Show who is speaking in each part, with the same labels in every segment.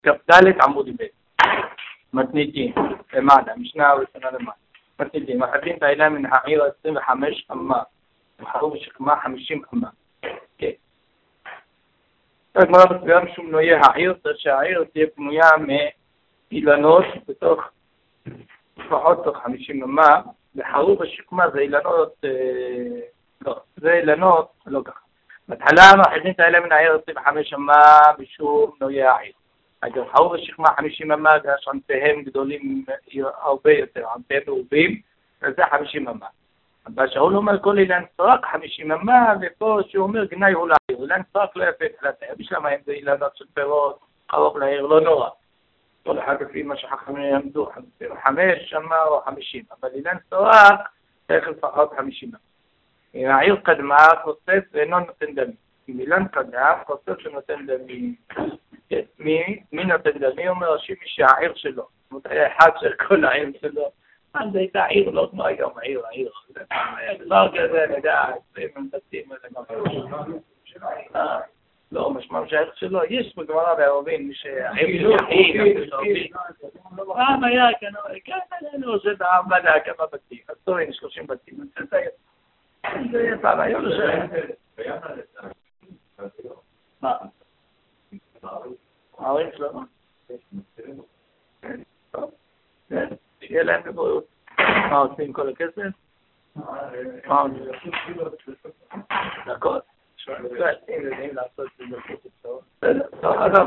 Speaker 1: כ"ד עמוד ב' מתניתים למעלה, משנה הראשונה למעלה. מתניתים, מחדים את העילה מן העיר 25 אמה, בחרו בשכמה 50 אמה. כן. הגמרא מסבירה משום נויה העיר, צריך שהעיר תהיה פנויה מאילנות בתוך, לפחות תוך 50 אמה, בחרו בשכמה זה אילנות, לא, זה אילנות, לא ככה. בהתחלה מחדים את העילה מן העיר 25 אמה משום נויה העיר. אגב, חרו בשכמה 50 אמה, שענפיהם גדולים הרבה יותר, ענפיהם מרובים, וזה 50 אמה. אבל שאול אומר כל אילן סרק 50 אמה, ופה שהוא אומר גנאי הוא לעיר, אילן סרק לא יפה תחילת העיר, בשלמה אם זה אילנות של פירות, קרוב לעיר, לא נורא. כל אחד לפי מה שחכמים יעמדו, 5 אמה או 50, אבל אילן סרק צריך לפחות 50 אמה. אם העיר קדמה, חוסס ואינו נותן דמים. אם אילן קדם, חוסס ונותן דמים. מי נותן דמים? אומר מי שהעיר שלו. זאת אומרת, אחד של כל העיר שלו. אז הייתה עיר, לא כמו היום, העיר. דבר כזה, נדע, 20 בתים, לא, משמע שהעיר שלו, יש בגמרא בערבים, מי שהעיר שלו, פעם היה, כאן עלינו עושה את העבודה, כמה בתים, אז טוב, הנה 30 בתים, זה פעם היום לשם. מה? ההורים שלנו? טוב, שיהיה להם בבריאות. מה עושים כל הכסף? מה עושים? דקות? שואלים יודעים לעשות את זה בכסף טוב. בסדר,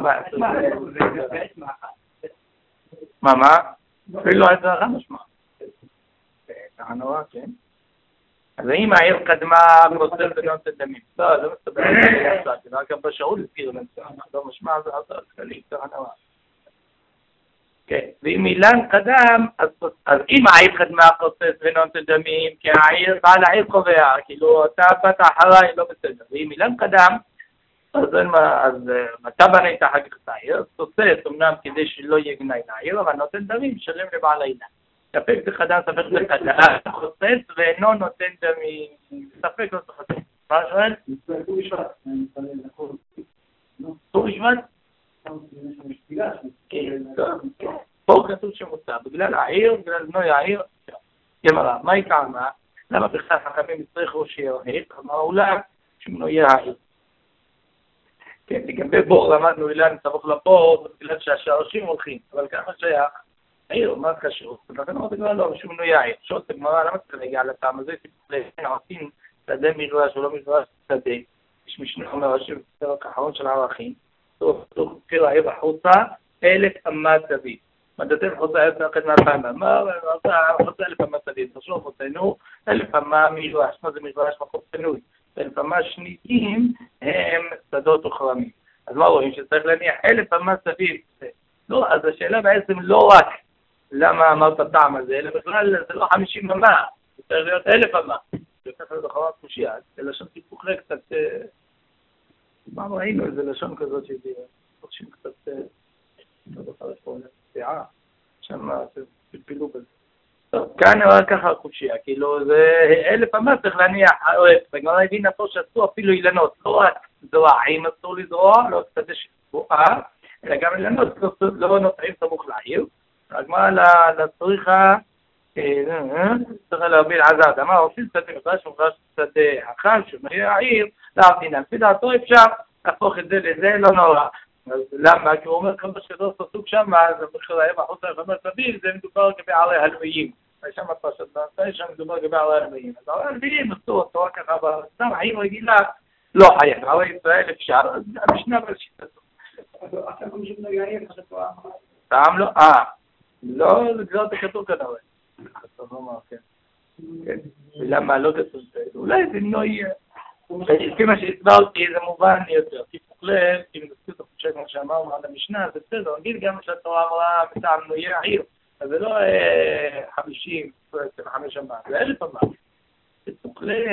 Speaker 1: מה? אפילו את זה הרע משמע. ככה נורא, כן? אז אם העיר קדמה חוסר ונותן דמים. לא, זה מסתבר. רק גם בשאול הזכיר לנצח. לא משמע, זה עזר כללי, ככה נורא. כן, ואם אילן קדם, אז אם העיר קדמה חוסר ונותן דמים, כי בעל העיר קובע, כאילו אתה באת אחריי, לא בסדר. ואם אילן קדם, אז אתה בנית אחר כך את העיר, תוסס אמנם כדי שלא יהיה גנאי לעיר, אבל נותן דמים, שלם לבעל האילן. ספק זה חדש, ספק זה חדש, חוסס ואינו נותן דמים, ספק לא צריך לתת. מה שואל?
Speaker 2: ט"ו בשבט.
Speaker 1: ט"ו בשבט? פה כתוב שמוצא, בגלל העיר, בגלל בנוי העיר, גמרא, מה היא טעמה? למה בכלל חכמים הצריכו שיהיה העיר? אמר אולי שמנוי העיר. כן, לגבי בור למדנו אילן סמוך לבור, בגלל שהשרשים הולכים, אבל כמה שייך, העיר, מה קשור? ולכן אמרתי כבר לא, שמנוי העיר. שעות הגמרא, למה צריך להגיע לטעם הזה? עושים שדה מגרש או לא מגרש שדה. יש משנה אומר, השם פרק האחרון של הערכים, תוך קיר העיר החוצה, 1,000 אמה סביב. מדעתם חוצה 1,200 אמה, חוצה 1,000 אמה סביב. תשאול חוצנו, 1,000 אמה מגרש. מה זה מגרש? מקום פנוי. 1,000 אמה שניים הם שדות וכרמים. אז מה רואים? שצריך להניח 1,000 אמה סביב. לא, אז השאלה בעצם לא רק למה אמרת טעם הזה, אלא בכלל זה לא 50 אמה. זה צריך להיות 1,000 אמה. זה ככה בחרת קושייה. זה לשון טיפוך קצת... מה ראינו? איזה לשון כזאת שזה... חושבים קצת... לא זוכר פה נפציעה. שם פלפלו בזה. טוב, כאן נראה ככה קושייה. כאילו זה 1,000 אמה צריך להניח. בגמרא הבינה פה שעשו אפילו אילנות. לא רק זרעים אסור לזרוע, לא קצת שבועה, אלא גם אילנות לא נוטעים סמוך לעיר. הגמרא לצריכה... צריך להוביל עזד, אמר, עושים שדה מגרש שדה החל, שמהיה העיר, להבדינה. לפי דעתו אפשר להפוך את זה לזה, לא נורא. אז למה? כי הוא אומר כמה שדות עסוק שם, אז המחיר היה בחוץ הרחמה סביב, זה מדובר לגבי ערי הלוויים. שם הפרשת בעצה, שם מדובר לגבי ערי הלוויים. אז ערי הלוויים עשו אותו רק ככה, אבל סתם העיר רגילה לא חייב. ערי ישראל אפשר, אז המשנה בראשית הזאת.
Speaker 2: עכשיו כמו שמנוי העיר,
Speaker 1: טעם לא? לא, זה לא כתוב כנראה. כן. ולמה לא כתוב? אולי זה לא יהיה. לפי מה שהסברתי זה מובן יותר. טיפוך לב, אם נזכיר את החודשי כמו שאמרנו על המשנה, זה בסדר. נגיד גם שהתורה אמרה מטעם נויה העיר. אז זה לא 50, 25 אמה, זה 1,000 אמה. טיפוך לב...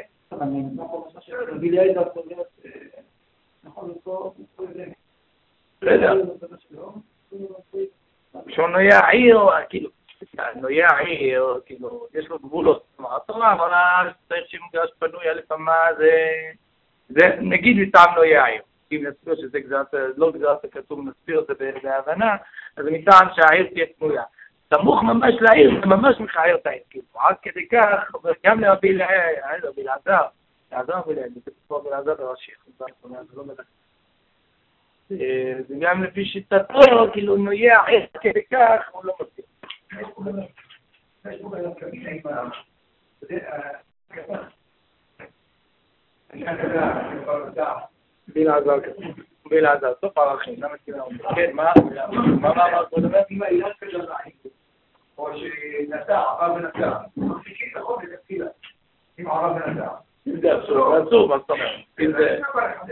Speaker 1: שהוא נויה העיר, כאילו, נויה העיר, כאילו, יש לו גבולות. התורה אמרה שצריך שמגרש פנוי 1,000 אמה, זה נגיד מטעם נויה העיר. הפוסקים יסביר שזה לא גזרת הכתוב, נסביר את זה בהבנה, אז מטעם שהעיר תהיה פנויה. סמוך ממש לעיר, זה ממש מכער את העיר, עד כדי כך, גם להביא לעזר, זה פה בלעזר בראשי, זה גם לפי שיטתו, כאילו נויה עיר כדי כך, הוא לא מוציא. בלעזר, סוף ערכים, למה תראה אומרים? כן, מה אמר פה דבר?
Speaker 2: אם העילה של הרעים, או שנדע, ערב ונדע, מפסיקים את החוב לתפילה, אם ערב ונדע.
Speaker 1: זה אסור, מה זאת אומרת?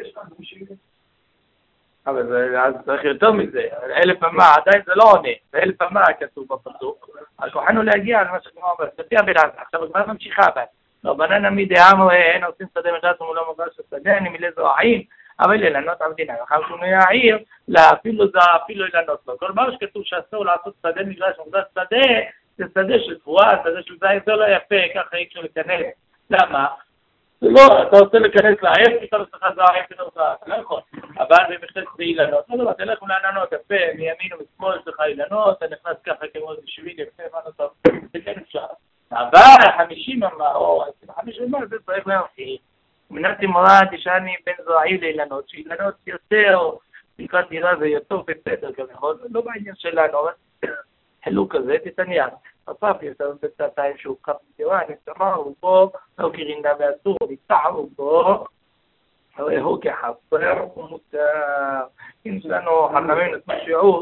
Speaker 1: אבל אז צריך יותר מזה, 1000 אמה, עדיין זה לא עונה, ב1000 אמה כתוב בפסוק, אז כוחנו להגיע למה שכמו אומר, תפיע בלעזר, עכשיו כבר ממשיכה בה, לא בננה מדעם, אין עושים שדה מדעת ומולו מגרש השדה, אני מילא זרעים, אבל ללנות המדינה, ואחר שהוא נהיה העיר, אפילו ללנות לו. כל מה שכתוב שאסור לעשות שדה מגרש, מגרש שדה, זה שדה של תבואה, שדה של זית, זה לא יפה, ככה אי אפשר להיכנס. למה? זה לא, אתה רוצה להיכנס לעיר, פתאום אצלך זרעים, פתאום אתה לא יכול. אבל במכנס באילנות, לא, תלכו לעננות, יפה, מימין ומשמאל יש לך אילנות, אתה נכנס ככה כמו בשביל יפה, מה נוסף, זה כן אפשר. אבל 50 אמה, או 25 אמה, זה צריך להמשיך. מנתי מורה תשעני בין זרעים לאילנות, שאילנות יותר, לקראת דירה זה יותר בסדר כביכול, לא בעניין שלנו, אבל חילוק כזה, תתעניין. אסף יותר בצעתיים שהוא קף דירה, נצטמרו בו, לא קרינדה ואסור, נצטערו בו, הוא כחסר ומותר. אם שלנו חכמים נתמשעו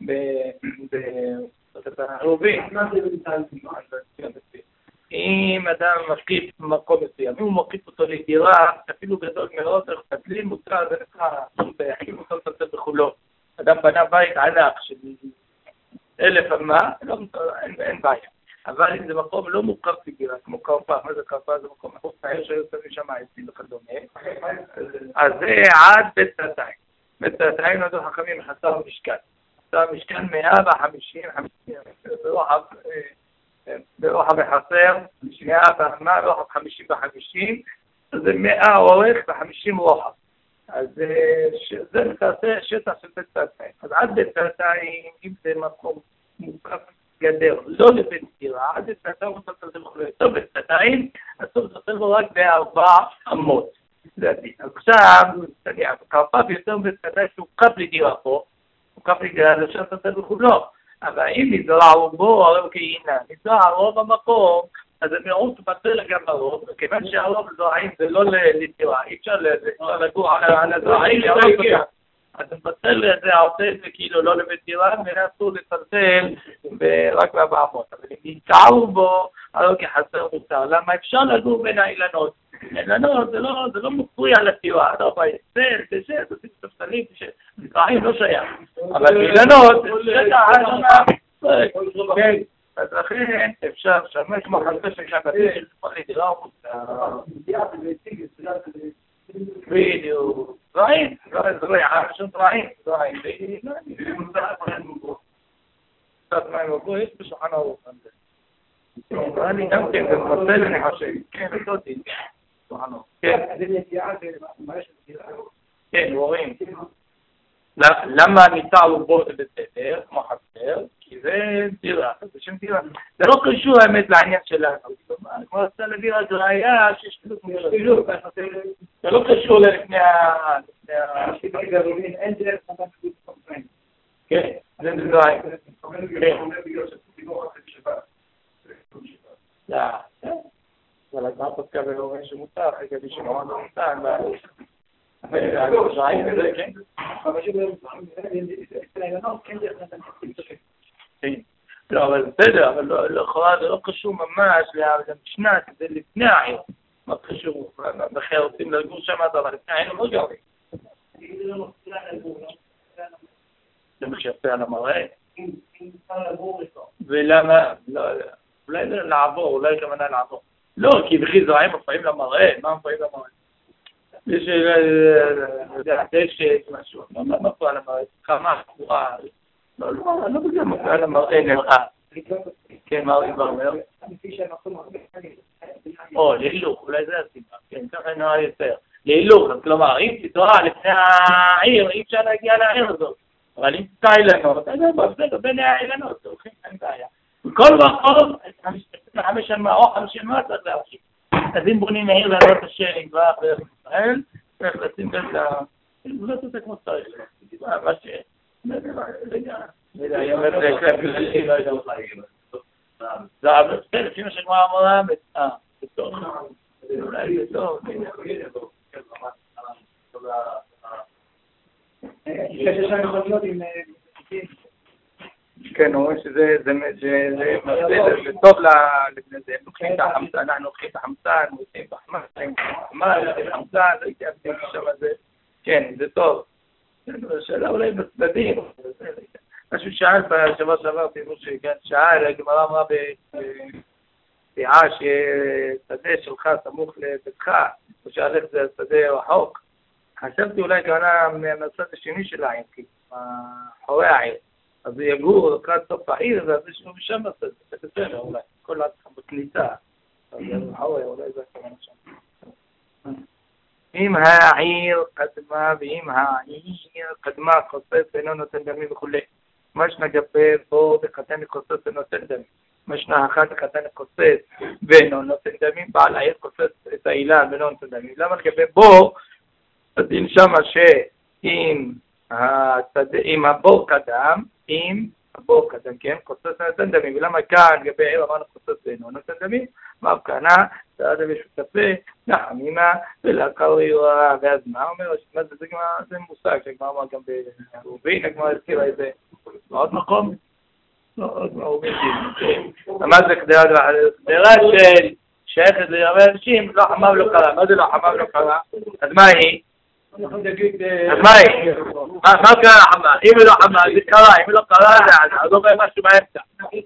Speaker 1: ברובים, אם אדם מקיף במקום מסוים, אם הוא מקיף אותו לדירה, אפילו גדול מאוד, איך תדלים מותר, זה נקרא, בהחים אותו לצלצל בחולו. אדם בנה בית ענק של 1000 אמה, אין בעיה. אבל אם זה מקום לא מוקף לדירה, כמו קרפה, מה זה קרפה? זה מקום מחוץ לעיר שיוצא משם העצים וכדומה. אז זה עד בית צעתיים. בית צעתיים נודו חכמים חסר משכן. חסר משכן 150, ברוחב וחסר, 100 באמה, רוחב 50 ב-50, זה 100 אורך ו50 רוחב. אז זה מתעשה שטח של בית צעתיים. אז עד בית צעתיים, אם זה מקום מוקף גדר, לא לבית דירה, עד בית צעתיים הוא צריך לבחור יותר בית צעתיים, אז הוא צריך לבחור רק ב4 אמות. זה הדין. אז עכשיו, קרפה ביותר בית צעתיים שהוא קף לדירה פה, הוא קף לדירה, אז אפשר לצלצל בחולו. אבל אם נזרעו בו, הרי הוא כהינה, נזרע רוב המקום, אז המיעוט בטל גם הרוב, וכיוון שהרוב זרעים זה לא לדירה, אי אפשר לגור על הזרעים, אז זה בטל את זה, עושה את זה כאילו לא לבית דירה, ואסור לצלצל רק ב400. אבל אם נזרעו בו, הרי הוא כחסר מותר. למה אפשר לגור בין האילנות? אילנות זה לא מפריע לדירה, לא ביצל, תשת, עושים ספסלים, זרעים לא שייך. אבל אילנות, כן, אז לכן אפשר שמש מחלפה שכם בדרך, לדירה או מותר. בדיוק. זרעים, זרעים, קצת מים ובוא, יש בשולחן ערוך. אני גם כן, זה מוצא לי חושב. כן, תודי. כן, רואים. למה ניתן בו זה בסדר, כמו חסר? כי זה דירה, זה שם דירה. זה לא קשור האמת לעניין שלנו. כמו עשה לדירה זה ראייה שיש שילוב. זה לא קשור לפני
Speaker 2: אין דרך חדש להתפרסם.
Speaker 1: כן, זה דברים. לא, אבל הגמרא פסקה ולא שמותר, אחרי כדי שמעון לא מותר, לא, אבל בסדר, אבל זה לא קשור ממש למשנה, זה לפני העיר. מה קשור? בכלל רוצים לגור שם, אבל לפני העיר לא גרים. זה מה שיפה על המראה. ולמה? אולי לעבור, אולי כמנה לעבור. לא, כי בכי זרעים מפעים למראה. מה מפעים למראה? יש דשת, משהו. מה מפוע למראה? כמה חבורה. לא בגלל מפוע למראה נראה. כן, מה הוא אומר? או, לילוך, אולי זה הסיבה. כן, ככה נראה יותר. להילוך, כלומר, אם תתראה לפני העיר, אי אפשר להגיע לעיר הזאת. אבל אם תתקע אילנות, אז זה בין האילנות, הולכים, אין בעיה. בכל מקום, 55 שנה או 50 שנה צריך להרחיב. אז אם בונים העיר לעלות השם כבר בארץ ישראל, צריך לשים לב לא תעשה כמו שצריך. מה ש... לא יודע, היא אומרת לכלל, לא יודע מה להגיד. זה אבל בסדר, לפי מה שגמרא אמרה, בטוב. אולי זה טוב.
Speaker 2: יש שם יכוליות עם...
Speaker 1: כן, אומרים שזה טוב לבני זה, לוקחים את החמצן, אנחנו לוקחים את החמצן, מוצאים בחמץ, לוקחים חמצן, לא התייעצים שם זה, כן, זה טוב. השאלה אולי בצדדים, משהו שאל בשבוע שעבר, שאל, הגמרא אמרה בפיעה ששדה שלך סמוך לביתך, או שהלך זה שדה רחוק. חשבתי אולי כהנה מהצד השני של העיר, אחורי העיר. אז הוא יגור לקראת סוף העיר, ואז יש לו משם זה בסדר, אולי. כל עצמם בכניסה. אז אולי זה הכוונה שם. אם העיר קדמה, ואם העיר קדמה, חוסס אינו נותן דמים וכו'. משנה גפה בו וחתן חוסס אינו נותן דמים. משנה אחת החתן חוסס ואינו נותן דמים, בעל העיר חוסס את האילן ואינו נותן דמים. למה לגבי בו, הדין שמה שאם הבור קדם, אם הבור קדם, כן, חוסס נותן דמים, ולמה כאן לגבי עיר אמרנו חוסס ואינו נותן דמים, מה הבקנה, תעדה ושותפה, נעמימה ולקרירה, ואז מה אומר, זה מושג שכבר אמר גם ברובין, כבר הזכירה את זה, עוד מקום? לא, עוד מרובין, מה זה קדרה של שייכת לירבי אנשים, לא חמם לא קרה, מה זה לא חמם לא קרה? אז מה היא? אז מה היא? מה קרה חמה? אם היא לא חמה, זה קרה, אם היא לא קרה, אז לא רואה משהו באמצע.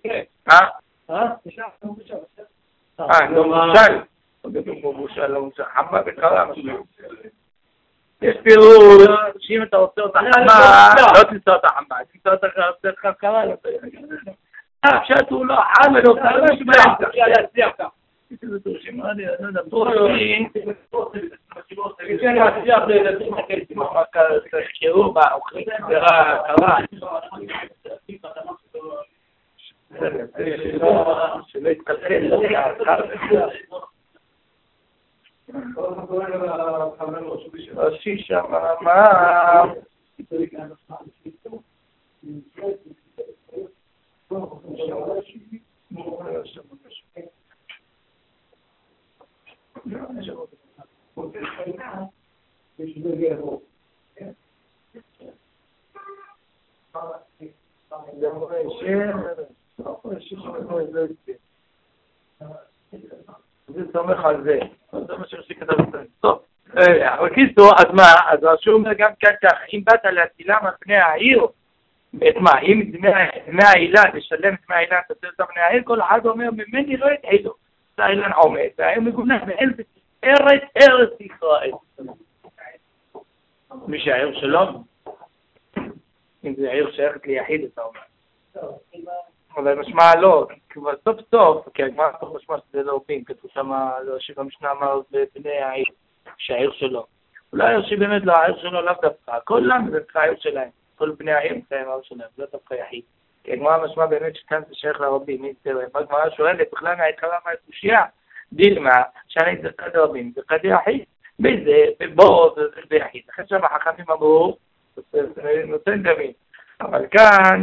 Speaker 1: לא מושל. לא מושל, לא מושל. חמה וקרה משהו. יש פירוש, שאם אתה רוצה אותה חמה, לא תמצא אותה חמה. תמצא אותה קרה, לא תמצא. פשט הוא לא חמה, לא קרה משהו באמצע. זה תורשים, אני לא יודע, תורשים. כן, להצליח לילדים אחרים, רק תחקרו מה, אוכלים קרה, שלא יתקלקל, ראשי שם, מה? זה סומך על זה, זה מה שכתב את זה. טוב, אבל קיצור, אז מה? אז הוא אומר גם כך, אם באת להטילה מפני העיר, את מה? אם דמי העילה, לשלם את דמי העילה, תעשה אותם בני העיר, כל אחד אומר, ממני לא יתעילו. זה העילן עומד, והעיר מגונה, ארץ ישראל. מי שהעיר שלו, אם זה העיר שייכת ליחיד, אתה אומר. אבל משמע לא, כבר סוף סוף, כי הגמרא סוף משמע שזה לא בין, כתוב שם, שבמשנה אמר בבני העיר, שהעיר שלו. אולי העיר שבאמת לא, העיר שלו לאו דווקא, כל למה זה העיר שלהם, כל בני העיר זה העיר שלהם, זה דווקא יחיד. כי הגמרא משמע באמת שכאן זה שייך לרבים, מי תראה, הגמרא שואלת, בכלל מההתחלה מהקושייה, דילמה, שאני זה קד רבים, זה קד יחיד, בזה, בבוא, זה יחיד. אחרי שם החכמים אמרו, נותן דמים. אבל כאן,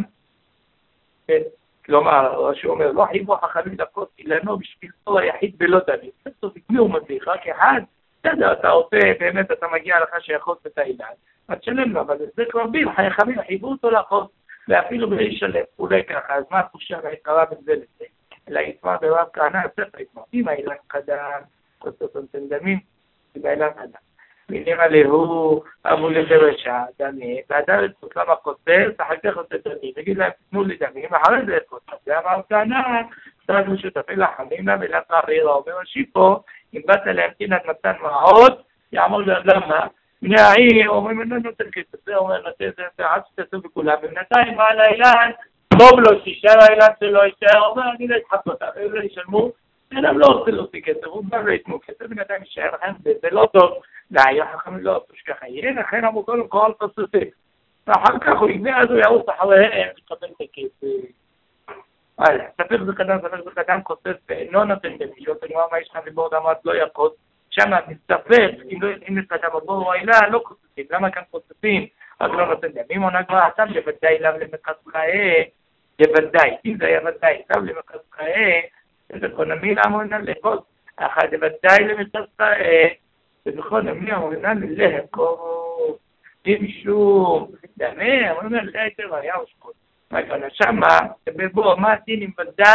Speaker 1: כלומר, שהוא אומר, לא חייבו החכמים דקות אילנו בשביל תור היחיד בלא דמים. בסוף יקמי הוא מדליך, רק אחד, בסדר, אתה עושה, באמת אתה מגיע לך שיחוץ את האילן, אז שלם לו, אבל זה כבר בין, החכמים חייבו אותו לחוץ, ואפילו בלי שלם, אולי ככה, אז מה התחושה והתקרה בזה לזה? אלא יתמר ברב כהנא, בסדר, יתמר, אם האילן קדם, חוצות נותן דמים, זה האילן קדם. מילים עליהו, אמרו לדרשה, דמים, ואדם לצפות למה חוצר, אחר כך חוצר דמים, נגיד להם, תנו לי דמים, אחרי זה חוצר, זה אמר כהנא, צריך משותפי לחמים לה, ולאחר העיר האומר השיפו, אם באת להמתין עד מתן מעוד, יעמור למה, בני העיר, אומרים, לא נותן כסף, זה אומר, נתן זה, עד שתעשו בכולם, ובינתיים בעל האילן, טוב לו, שישאר האילן שלו, ישאר, אומר, אני לא אתחף אותה, ולא ישלמו, בן אדם לא רוצה להוציא כסף, הוא בא ויתנו כסף, בן אדם יישאר לכם, וזה לא טוב, להעיר חכמים לא טוב שככה יהיה, לכן אמרו קודם כל תוספים. ואחר כך הוא יגנה, אז הוא יעוץ אחריהם, יקבל את הכסף. ספר זה קדם כוסף ואינו נותן דמיון, תגמר מה יש לכם לבור דמות לא יכוס, שם מסתפק, אם נתקדם בבור או העילה, לא כוספים, למה כאן כוספים? אז לא נותן דמים, עונה כבר עכשיו, לבדי לב למקס חיה, לבדי, אם זה היה ודאי, לב למקס חיה, זה כל המילה אמונה לכוס, אחת לבדי למקס חיה, ובכל המילה אמונה ללהקוס, משום דמה, אמונה להקר היה ושקוס. שמה, בבור, מה הדין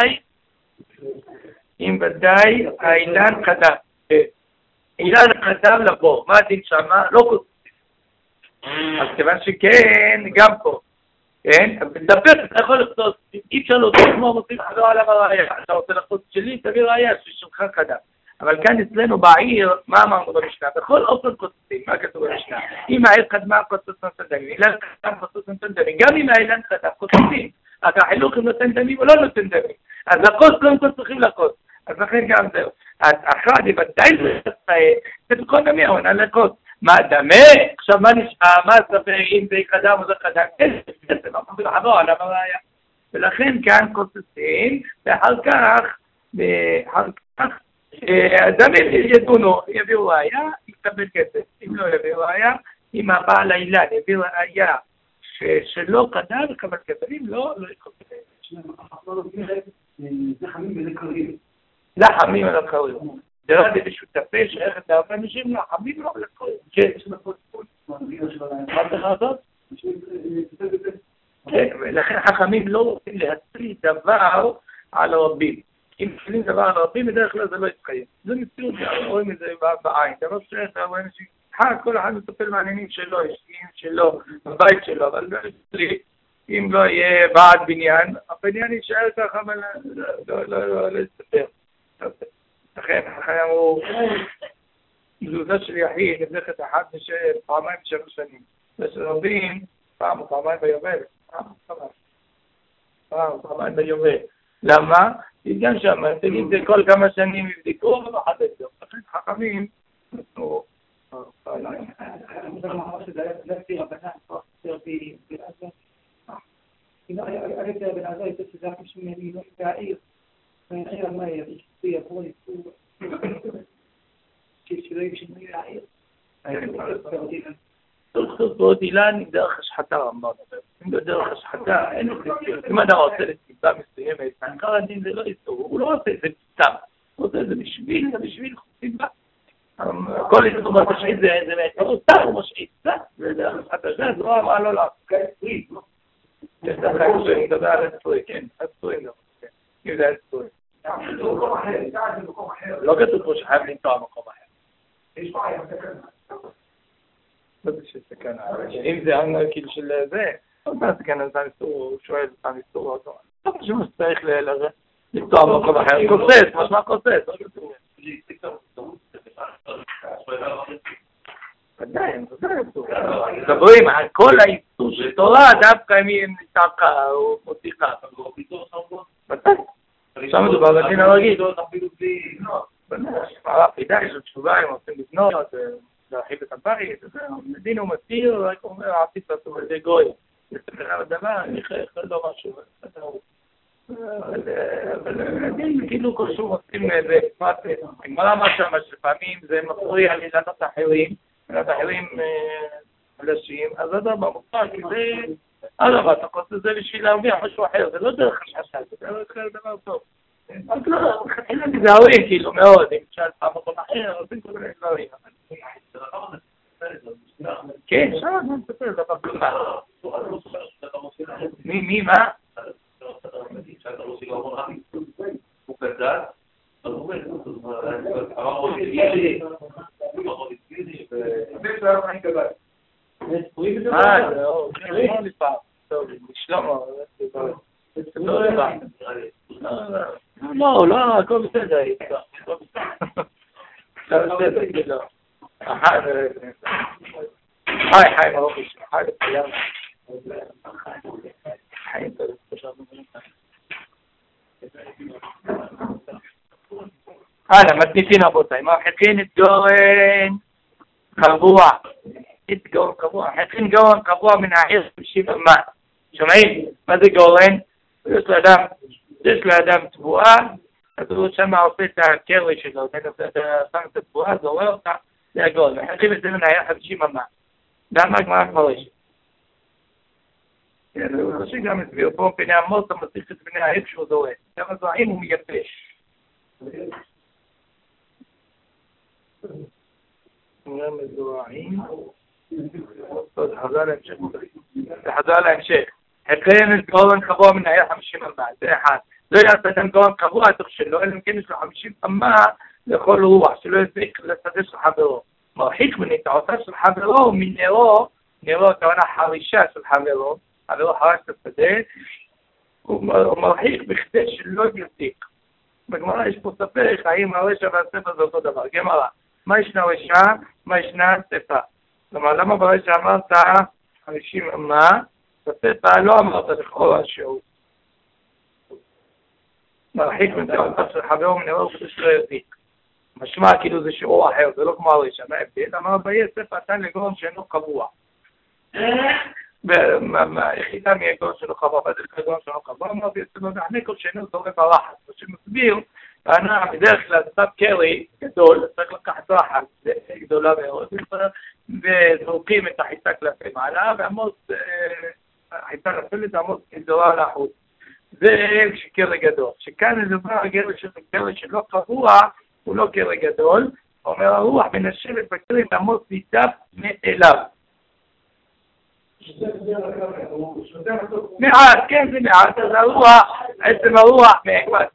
Speaker 1: אם ודאי האילן קדם. אילן קדם לבור, מה הדין שמה? לא כוספים. אז כיוון שכן, גם פה, כן? אז מדבר, אתה יכול לחצות, אי אפשר להוציא כמו רוצים לחזור עליו הראייה. אתה רוצה לחצות שלי, תביא ראייה ששלך קדם. אבל כאן אצלנו בעיר, מה אמרנו במשנה? בכל אופן כוספים, מה כתוב במשנה? אם העיר קדמה כוספים נותן דמים, אילן קדם כוספים נותן דמים, גם אם האילן קדם כוספים, אז החילוק אם נותן דמים או לא נותן דמים. אז לכוס לא הם צריכים לכוס. אז לכן גם זהו. אז אחד, ודאי זה בכל דמי, עונה לכוס. מה דמה? עכשיו מה נשאר? מה ספר אם זה קדם או זה קדם? כסף, מה חוזר לחבור עליו הראייה. ולכן כאן כוספים, ואחר כך, דמים ידונו, יביאו ראייה, יקבל כסף. אם לא יביאו ראייה, אם הבעל האילן יביא ראייה שלא קדם, יקבל כסף. אם לא, לא יקבל כסף.
Speaker 2: לחמים ולקרים.
Speaker 1: לחמים ולקרים. זה רק שותפה שערכת להרבה אנשים לחמים לא ולקרים. כן. מה צריך לעשות? כן, ולכן חכמים לא רוצים להצליח דבר על הרבים. אם תפלים דבר על הרבים, בדרך כלל זה לא יתקיים. זה מציאות, רואים את זה בעין. דבר שערכת להרבה אנשים, כל אחד מטפל מעניינים שלו, אישיים שלו, בבית שלו, אבל לא יצליח. אם לא יהיה ועד בניין, הבניין יישאר ככה, אבל לא יסתפר. לכן, אחרי אמרו, זוזה של יחיד, נבלכת אחת פעמיים בשבע שנים. ושל רבים, פעם או פעמיים ביובל. פעם או פעמיים ביובל. למה? כי גם שם, תגיד זה כל כמה שנים יבדיקו, ואחד את זה. לכן חכמים, נתנו...
Speaker 3: أريد أن أعطي تسعة من التعير من خير ما يشتري يقول كيف يشتري من التعير
Speaker 1: تخطط إلى داخل حتى ما داخل حتى ما ده وصل استبدام السيمة كان الدين ده لا يسوي ولا وصل استبدام وصل بشويل خطيبة كل اللي تبغى تشعيد زي ما يقولوا تاخذ مشعيد ده حتى جاز ما له لا ده على الطريق كان الطريق ده كده الطريق لو كنت مش حابين طعم قمح
Speaker 2: ايش رايك
Speaker 1: بس السكن إن ذا أنا كل شيء ذا بس كان إنسان يسوي شوية إنسان يسوي طبعا شو مستحيل لا الطعم قمح قصيت مش ما قصيت מדברים על כל האיסור של תורה, דווקא אם נתקע או מותיקה. עכשיו מדובר בדין הרגיל. הפידה יש לו תשובה, אם רוצים לבנות, להרחיב את הבית, דין הוא מתיר, רק אומר, עשית אותו על ידי גוי. לספר הדבר, אני חייב לא משהו. אבל הדין כאילו קשור עושים איזה פרטי. הגמרא אמרה שם שלפעמים זה מפריע לילדות אחרים, אחרים חלשים, אז זה דבר מופר, כי זה, אדרבה, אתה עושה את זה בשביל להרוויח משהו אחר, זה לא דרך השחשת, זה דבר טוב. אז לא, חתילה נזהרים, כאילו, מאוד, אם תשאל פעם מקום אחר, עושים כל מיני דברים. כן, שם אני מספר, זה דבר כלומר. מי, מה? הוא גדל, אז הוא לא, הכל בסדר. חי, ברוך השם, חי לכולם. חי, הלאה, מתניפים רבותיי, מרחיקים את גורן קבוע. את גורן קבוע, מרחיקים גורן קבוע מן העיר 50 אמה. שומעים? מה זה גורן? יש לאדם תבואה, אז הוא שם עושה את הקרוי שלו, שם את התבואה, זורר אותה, זה הגורן. מרחיקים את זה מן העיר 50 אמה. למה הגמרא מפרשת? הוא חושב גם הסביר פה, פני עמוס המסיך את פני העיר שהוא זורק. כמה זרעים הוא מייבש. מזורעים, חזר להמשך. החיים את גורן קבוע מן העיר 50 אמה, זה אחד. לא יעשה אדם גורן קבוע תוך שלו, אלא אם כן יש לו 50 אמה לכל רוח, שלא יזיק לשדה של חברו. מרחיק מנטעותיו של חברו מנרו, נרו הכוונה חרישה של חברו, חברו חרש את השדה, הוא מרחיק בכדי שלא יזיק. בגמרא יש פה ספק, האם הרשע והספר זה אותו דבר. גמרא, מה ישנה רשע, מה ישנה ספר? כלומר, למה ברשע אמרת 50 אמה, בספר לא אמרת לכל השעור. מרחיק מנטעותיו של חברו מנרו כדי שלא יזיק. משמע כאילו זה שיעור אחר, זה לא כמו הרשע, מה ההבדל? אמר ביהיה ספר נתן לגורן שאינו קבוע. היחידה מהגורן שאינו קבוע, מה זה לגורן שאינו קבוע? אמר ביהיה ספר נחנה כל שאינו זורק הרחת. מה שמסביר, ואנה בדרך כלל סתם קרי גדול, צריך לקחת רחת, זה גדולה מאוד, וזורקים את החיטה כלפי מעלה, ועמוס, החיטה נפלת, עמוס גדולה לחוץ. זה שקרי גדול. שכאן לדבר הגרש שלא קבוע, הוא לא קרע גדול, אומר הרוח מנשבת בקרע לעמוד נידף מאליו. מעט, כן זה מעט, אז הרוח, עצם הרוח מעט.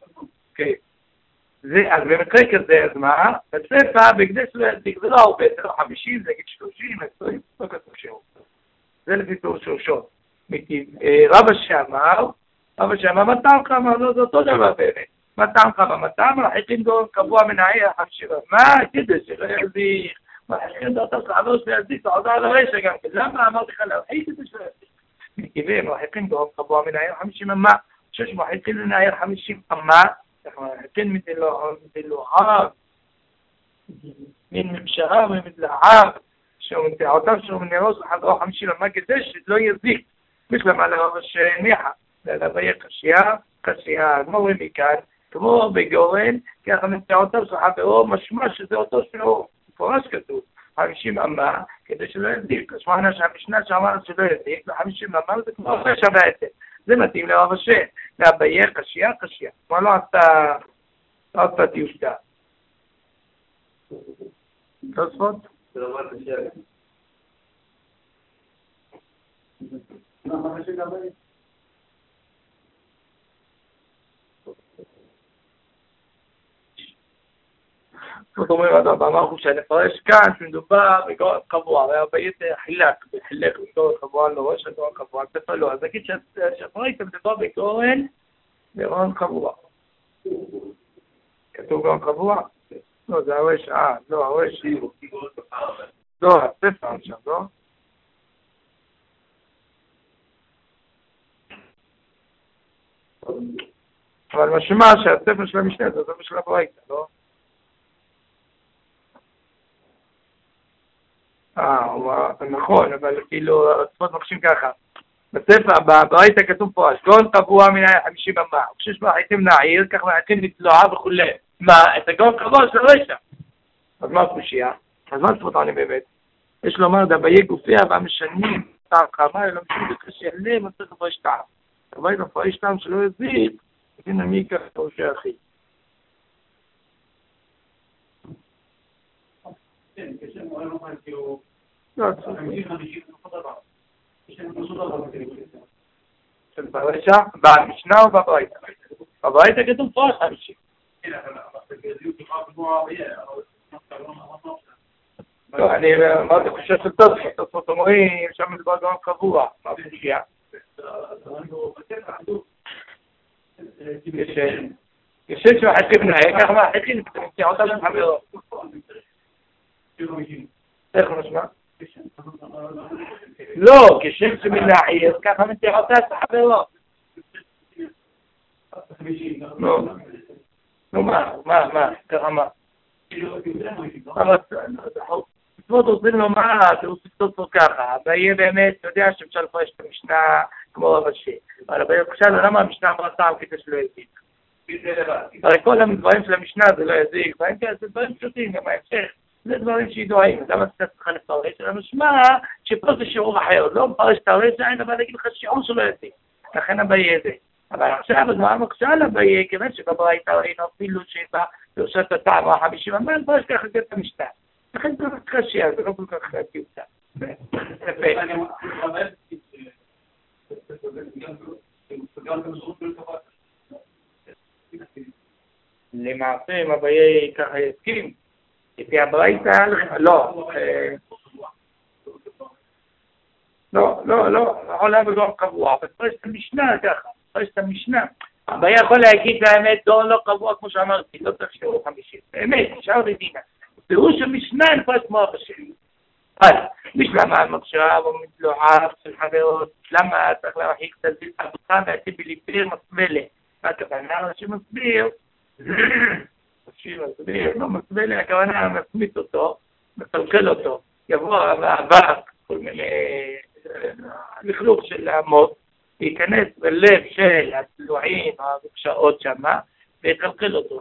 Speaker 1: אז במקרה כזה, אז מה? בספר, בקדש לא יזיק, זה לא הרבה, זה לא 50, זה 30, 20, לא כתוב שיעור. זה לפי פירוש שורשות. רבא שאמר, מתם חמר, לא זה אותו דבר באמת. מתם חמר, מתם, מרחיקים גורן קבוע מן העיר 50 אמה. מה? כדי שלא יזיק. מרחיקים דעתו של חבר שלא יזיק, זה עוזר לרשע גם כן. למה אמרתי לך להרחיק את זה שלא יזיק? מכיוון, מרחיקים גורן קבוע מן העיר 50 אמה. שש מרחיקים מן העיר 50 אמה. מרחיקים מדלוהר, מן מבשרה ומדלהר, שמנטעותיו שלו מנרוס לחדרו 50 אמה כדי שלא יזיק. בשלמה לרב שניחה. להביא קשייה, כמו רואים מכאן, כמו בגורן, ככה מנטעותיו של חברו, משמע שזה אותו שיעור, מפורש כתוב, 50 אמה, כדי שלא יזיק. משמענה שהמשנה שאמרנו שלא יזיק, ו50 אמה זה כמו רשע בעצם. זה מתאים לרב השם, להביא קשייה. כמו לא עשתה תיושדה. תוספות? זה לא מה קשייה. מה קשייה גם בית? זאת אומרת, אמרנו שנפרש כאן שמדובר בגורן קבוע, והרבעית חילק בגורן קבוע לא, שגורן קבוע ספר לא, אז נגיד שהפרעית מדובר בגורן קבוע. כתוב גורן קבוע? לא, זה הרש, לא, הספר עכשיו, לא? אבל משמע שהספר של המשנה זה הספר של הפרעית, לא? נכון, אבל כאילו, הספות מקשים ככה. בספר, בברייתא כתוב פה, גורן קבוע מן 50 אמה. כשיש מרחיקים נעיר, כך מרחיקים נתלועה וכו'. מה? את הגורן קבוע של רשע. אז מה הקושייה? אז מה הספות עונים באמת? יש לומר, דביי גופיה והמשנים, טעם חמה, אלא משנים בקשי עליהם, אז צריך לפרש טעם. דביי לפרש טעם שלא יזיק, הנה מי כך קורשי אחי.
Speaker 2: כן, כשם מורה לא חייב כאילו...
Speaker 1: לא, של ברשע, במשנה או בברייתא? בברייתא כתוב פה 50. לא, אני אמרתי חושב של תוספות אומרים, שם מדובר גם קבוע, מה בקשייה? כשם שמחכים נאה, ככה מחכים, נמצאות על חברו. איך משמע? לא, כשם שמנעיר, ככה נמצאות על חברו. לא. נו מה, ככה מה? מצוות עושים לו מה, הוא עושים אותו ככה, ויהיה באמת, אתה יודע שאפשר לפרש את המשנה כמו הראשי, אבל עכשיו למה המשנה אמרה טעם כדי שלא יזיק? הרי כל הדברים של המשנה זה לא יזיק, זה דברים פשוטים, גם ההמשך, זה דברים שידועים, למה אתה צריכה לפרש? המשמע שפה זה שיעור אחר, לא מפרש את הרשע, אבל להגיד לך שיעור שלא יזיק, לכן הבעיה זה. אבל עכשיו, אז מה המקשה על הבעיה, כיוון שבברייתא ראינו אפילו שבא ועושה את הטעם או 50 אמר, פרש ככה את המשנה. לכן זה לא קשה, זה לא כל כך טיוטה. למעשה, אם הבעיה ככה יסכים, לפי הברייתא, לא, העולם בגרום קבוע, אבל פרש את המשנה ככה, פרש את המשנה. הבעיה יכול להגיד באמת, לא קבוע כמו שאמרתי, לא צריך שיעור 50. באמת, נשאר לדינה. פירוש המשנה נפרש כמו השני. אז, בשלמה המחשב או מתלועף של חברות, למה צריך להרחיק את הזיל אבוכה ועתיד בליפיר מסבלה? מה הכוונה? שמסביר, לא מסבלה, הכוונה מסמית אותו, מסלקל אותו, יבוא האבק, כל מיני לכלוך של המות, להיכנס בלב של הצלועים, הקשאות שמה, ויקלקל אותו.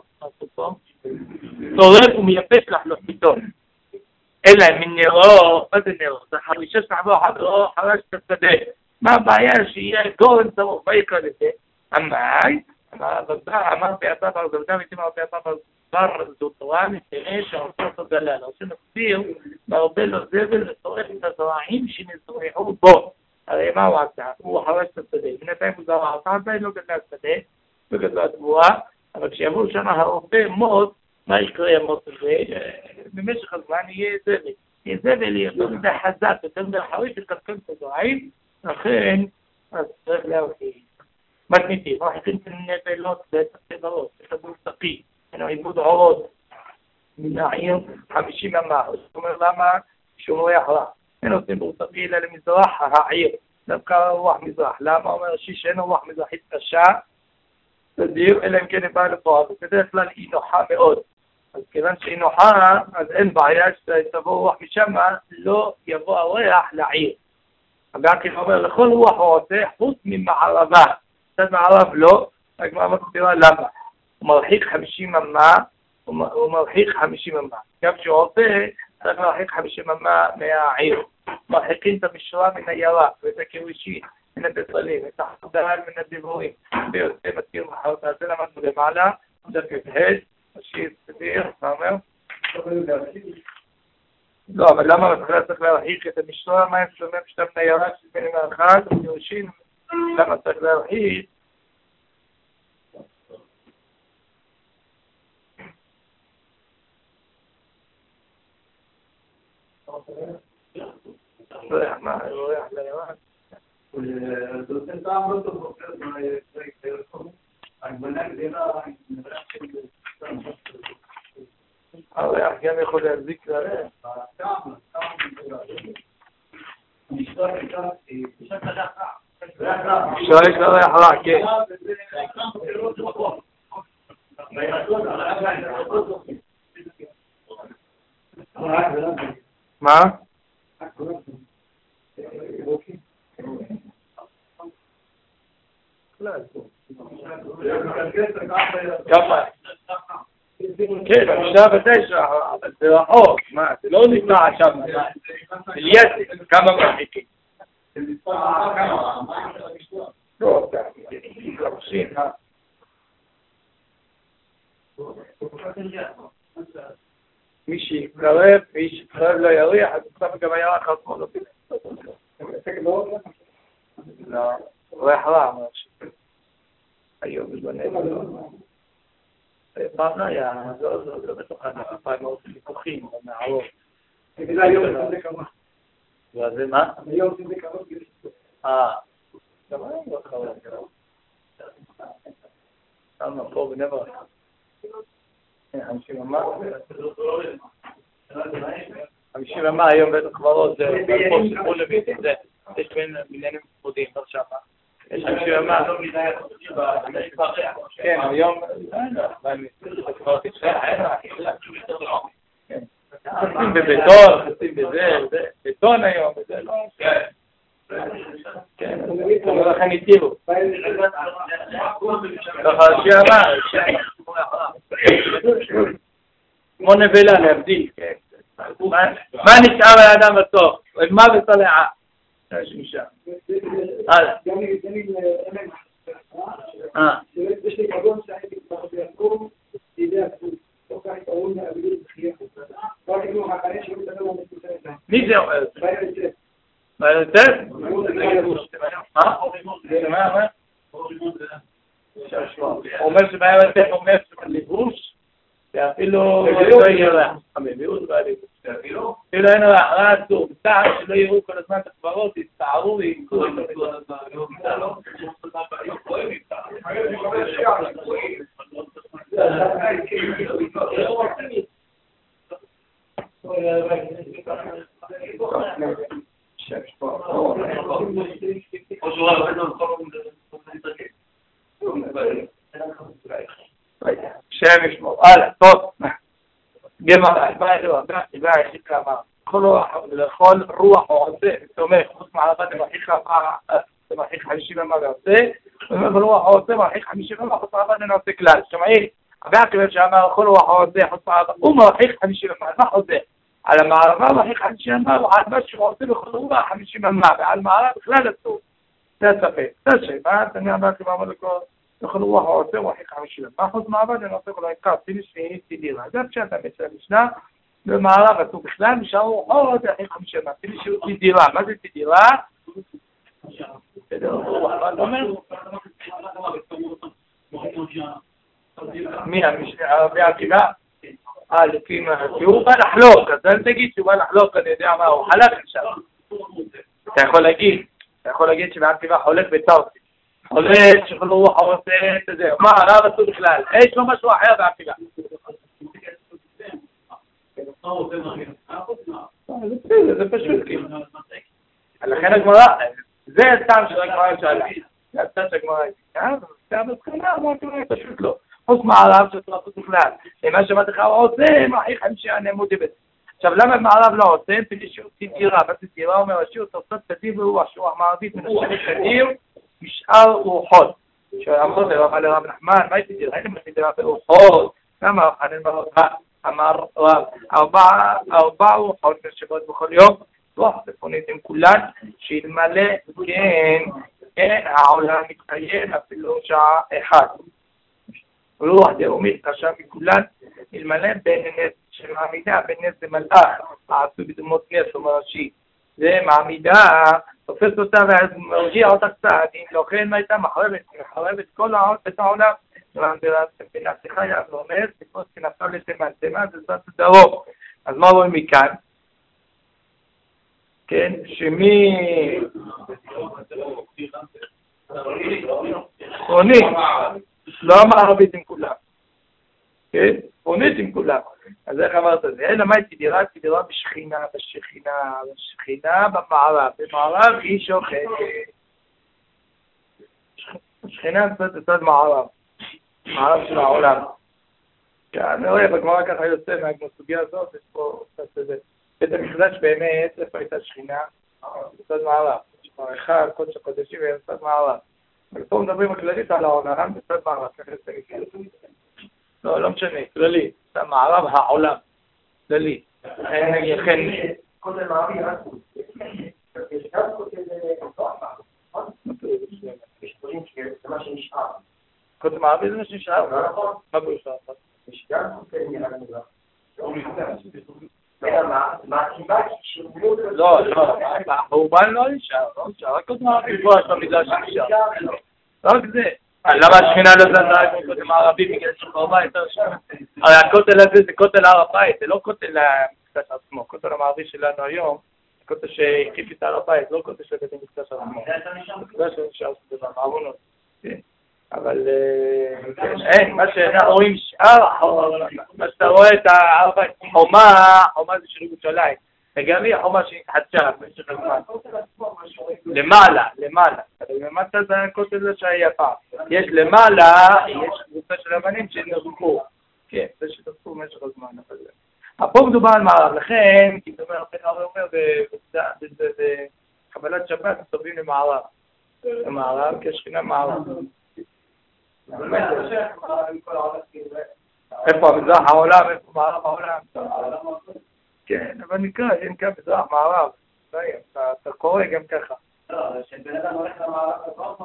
Speaker 1: צורף ומייפש לחלוף פתאום. אלא מנרו, מה זה נרו? זה חרישה שחבו חברו, חרש את השדה. מה הבעיה שיהיה גורן סמוך, מה יקרא לזה? המאי, אמר פעתה בר זבדה, ותאמר פעתה בר זו תורה, נתראה שעושה אותו גלל. שמסביר, מרבה לו זבל וצורף את הזרעים שנזרחו בו. הרי מה הוא עשה? הוא חרש את השדה. בינתיים הוא זרח, עדיין לא גדל השדה, וגדלה התבואה, אבל כשיבואו שם הרבה מות, מה יקרה המות הזה? במשך הזמן יהיה זבל. יהיה זבל, יהיה יותר מדי חזק, יותר מדי חריף, יקלקל את הזרעים, לכן, אז צריך להרחיב. מתמיתים, מרחיקים את הנבלות ואת החברות, את הבורסקי, אין עיבוד עורות, מן העיר 50 אמה. זאת אומרת, למה? שהוא ריח רע. אין עושים בורסקי אלא למזרח העיר. דווקא רוח מזרח. למה? אומר שאין רוח מזרחית קשה, תדיר, אלא אם כן היא באה לפה, ובדרך כלל היא נוחה מאוד. אז כיוון שהיא נוחה, אז אין בעיה שתבוא רוח משם, לא יבוא הריח לעיר. אגב, כי הוא אומר, לכל רוח הוא עושה חוץ ממערבה. קצת מערב לא, הגמרא מסבירה למה. הוא מרחיק 50 אמה, הוא מרחיק 50 אמה. גם כשהוא עושה, צריך להרחיק 50 אמה מהעיר. מרחיקים את המשרה מן הירק, ואת הקירושין, מן הבצלים, את החדל מן הדיבורים, ויוצא מתיר מחרתה. זה למדנו למעלה, דרך יתהד, השיר סביר, מה אומר? לא, אבל למה בתחילה צריך להרחיק את המשרה, מה הם שומעים שאתה מן הירק, שבין האחד, הקירושין, למה צריך להרחיק? מה, רואה לירק?
Speaker 2: זה טעם לא טוב, הגבנה גדולה,
Speaker 1: הריח גם יכול להזיק לריח. שואל את הריח רע, כן. מה? כמה? כן, עכשיו ותשע, אבל זה רחוק, מה, זה לא נמצא שם, זה ליד, כמה מרחיקים. לא, חמשים, מי שיתקרב לא יריח, אז בסוף גם הירח עצמו לא תלך. לא, ריח רע, אמר היום בזמננו לא. פעם לא היה, לא בתוך פעם מאוד ויכוחים, מהערות.
Speaker 2: היום זה כמה.
Speaker 1: וזה מה?
Speaker 2: היום זה כמה.
Speaker 1: גם היום לא קרה. כמה פה בנבר. 50 אמה. 50 אמה היום בית הקברות, זה סיפור לביתי, זה. יש בין בניינים כבודים, לא שמה. יש 50 אמה. כן, היום... חצים בבטון, חצים בזה, בטון היום, וזה לא... כן, לכן התירו. ככה שאמר, כמו נבלה להבדיל, מה נשאר לאדם בסוף? מה וצלעה? יש
Speaker 3: לי כבון שהייתי כבר ביעקב, לידי הכבוד. לא כאן קראו להבדיל בחייה. לא כאילו מהקנה שלו לדבר על מספר.
Speaker 1: מי זה אומר? מה יותר? מה? מה? הוא אומר שבעיה יותר אומר שבליבוש שאפילו לא יהיה רע. אפילו אין רע אסור. בצער שלא יראו כל הזמן את הקברות, יצטערו ויקחו את שם ישמור. הלאה, טוב. גמרא, איבה היחיד אמר, לכל רוח עושה, תומך, חוץ מערבת למרחיק 50 אמה ועושה, וכל רוח עושה מרחיק 50 אמה, חוץ מערבת נעשה כלל. שמעי, הרבה הכלל שאמר, כל רוח עושה, חוץ מערבת, הוא מרחיק 50 אמה, מה עושה? על המערבה מרחיק 50 אמה, ועל מה שהוא עושה בכל רוח 50 אמה, ועל מערב בכלל אסור. זה הספק. זה שמה, אני אמרתי מה מלכות, לכל רוח עושה מרחיק 50 אמה, חוץ מערבת נעשה כל העיקר, תדירה. זה פשט המצווה המשנה, במערב אסור בכלל, נשארו עוד מרחיק 50 אמה, תדירה. מה זה תדירה? מי העקיבה? לפי מה? הוא בא לחלוק, אז אל תגיד שהוא בא לחלוק, אני יודע מה, הוא חלק עכשיו. אתה יכול להגיד שבעקיבה חולק בטאוטי. חולק שכל רוח עושה את זה. מה, הרב אסור בכלל? יש לו משהו אחר בעקיבה. זה פשוט כאילו. לכן הגמרא, זה הסתם של הגמרא שאלה. זה הסתם של הגמרא. זה הבסקנה, אמרתי אולי פשוט לא. חוץ מערב שאתה לא עושה בכלל. למה שמעת לך עושה, מרחיק 50 נעמוד בזה. עכשיו למה מערב לא עושה? תדירה. מה זה תדירה? אומר השיר, תוצאות תדיר ברוח, שרוח מערבית מנשלת תדיר, משאר רוחות. שאמר לרב נחמן, מה תדיר? הייתם תדירה ברוחות. למה? אמר ארבע רוחות נשבות בכל יום. רוח צפונית עם כולן, שאלמלא כן, העולם מתקיים אפילו שעה אחת. רוח דרומית קשה מכולן, אלמלא בין נס שמעמידה, בין נס למלאך, העשו בדמות נס ומראשי. זה מעמידה, תופס אותה ומרגיע אותה קצת, אם לא כן מה הייתה מחרבת כל את העולם. בנפסך יעב ואומר, תפוס כנפסה לתמנתמה, זה זאת דרום. אז מה רואים מכאן? כן, שמי... צפונית, לא המערבית עם כולם. כן? צפונית עם כולם. אז איך אמרת את זה? אלא מה תדירה? תדירה בשכינה, בשכינה במערב. במערב היא שוכנת. שכינה נמצאת מערב. מערב של העולם. אני רואה, בגמרא ככה יוצא מהסוגיה הזאת, יש פה קצת איזה... בית המקדש באמת, איפה הייתה שכינה? בצד מערב. אחד, קודש הקודשים ובצד מערב. אבל פה מדברים הכללית על העולם בצד מערב. לא משנה, כללי. בצד מערב העולם. כללי. לכן...
Speaker 2: קודם מערבי רצו. יש גם קודם יש דברים שזה מה שנשאר.
Speaker 1: קודם מערבי זה מה שנשאר? מה בושה?
Speaker 2: יש גם קודם נראה
Speaker 1: לא, החורבן לא נשאר, רק קודם מערבי פה יש במידה שנשאר. רק זה. למה השכינה לא זזה כמו קודם מערבי בגלל שחורבן יותר שם? הרי הכותל הזה זה כותל הר הבית, זה לא כותל המקדש עצמו. כותל המערבי שלנו היום, כותל שהקיף את הר הבית, לא כותל של בית המקדש עצמו. זה שנשאר שזה במערונות. אבל אין, מה שאנחנו רואים שאר, מה שאתה רואה את חומה זה של ירושלים, וגם היא החומה שהתחדשה במשך הזמן. למעלה, למטה זה הכותל זה שהיה פעם. יש למעלה, יש קבוצה של אבנים שנרחו. כן, זה שתפקו במשך הזמן. פה מדובר על מערב, לכן, כי זאת אומרת, הרב אומר, בקבלת שבת מסתובבים למערב. למערב כשכינה מערב. איפה המזרח העולם, איפה מערב העולם? כן, אבל נקרא מזרח מערב. אתה קורא גם ככה.
Speaker 2: לא, שבן אדם הולך למערב, זה לא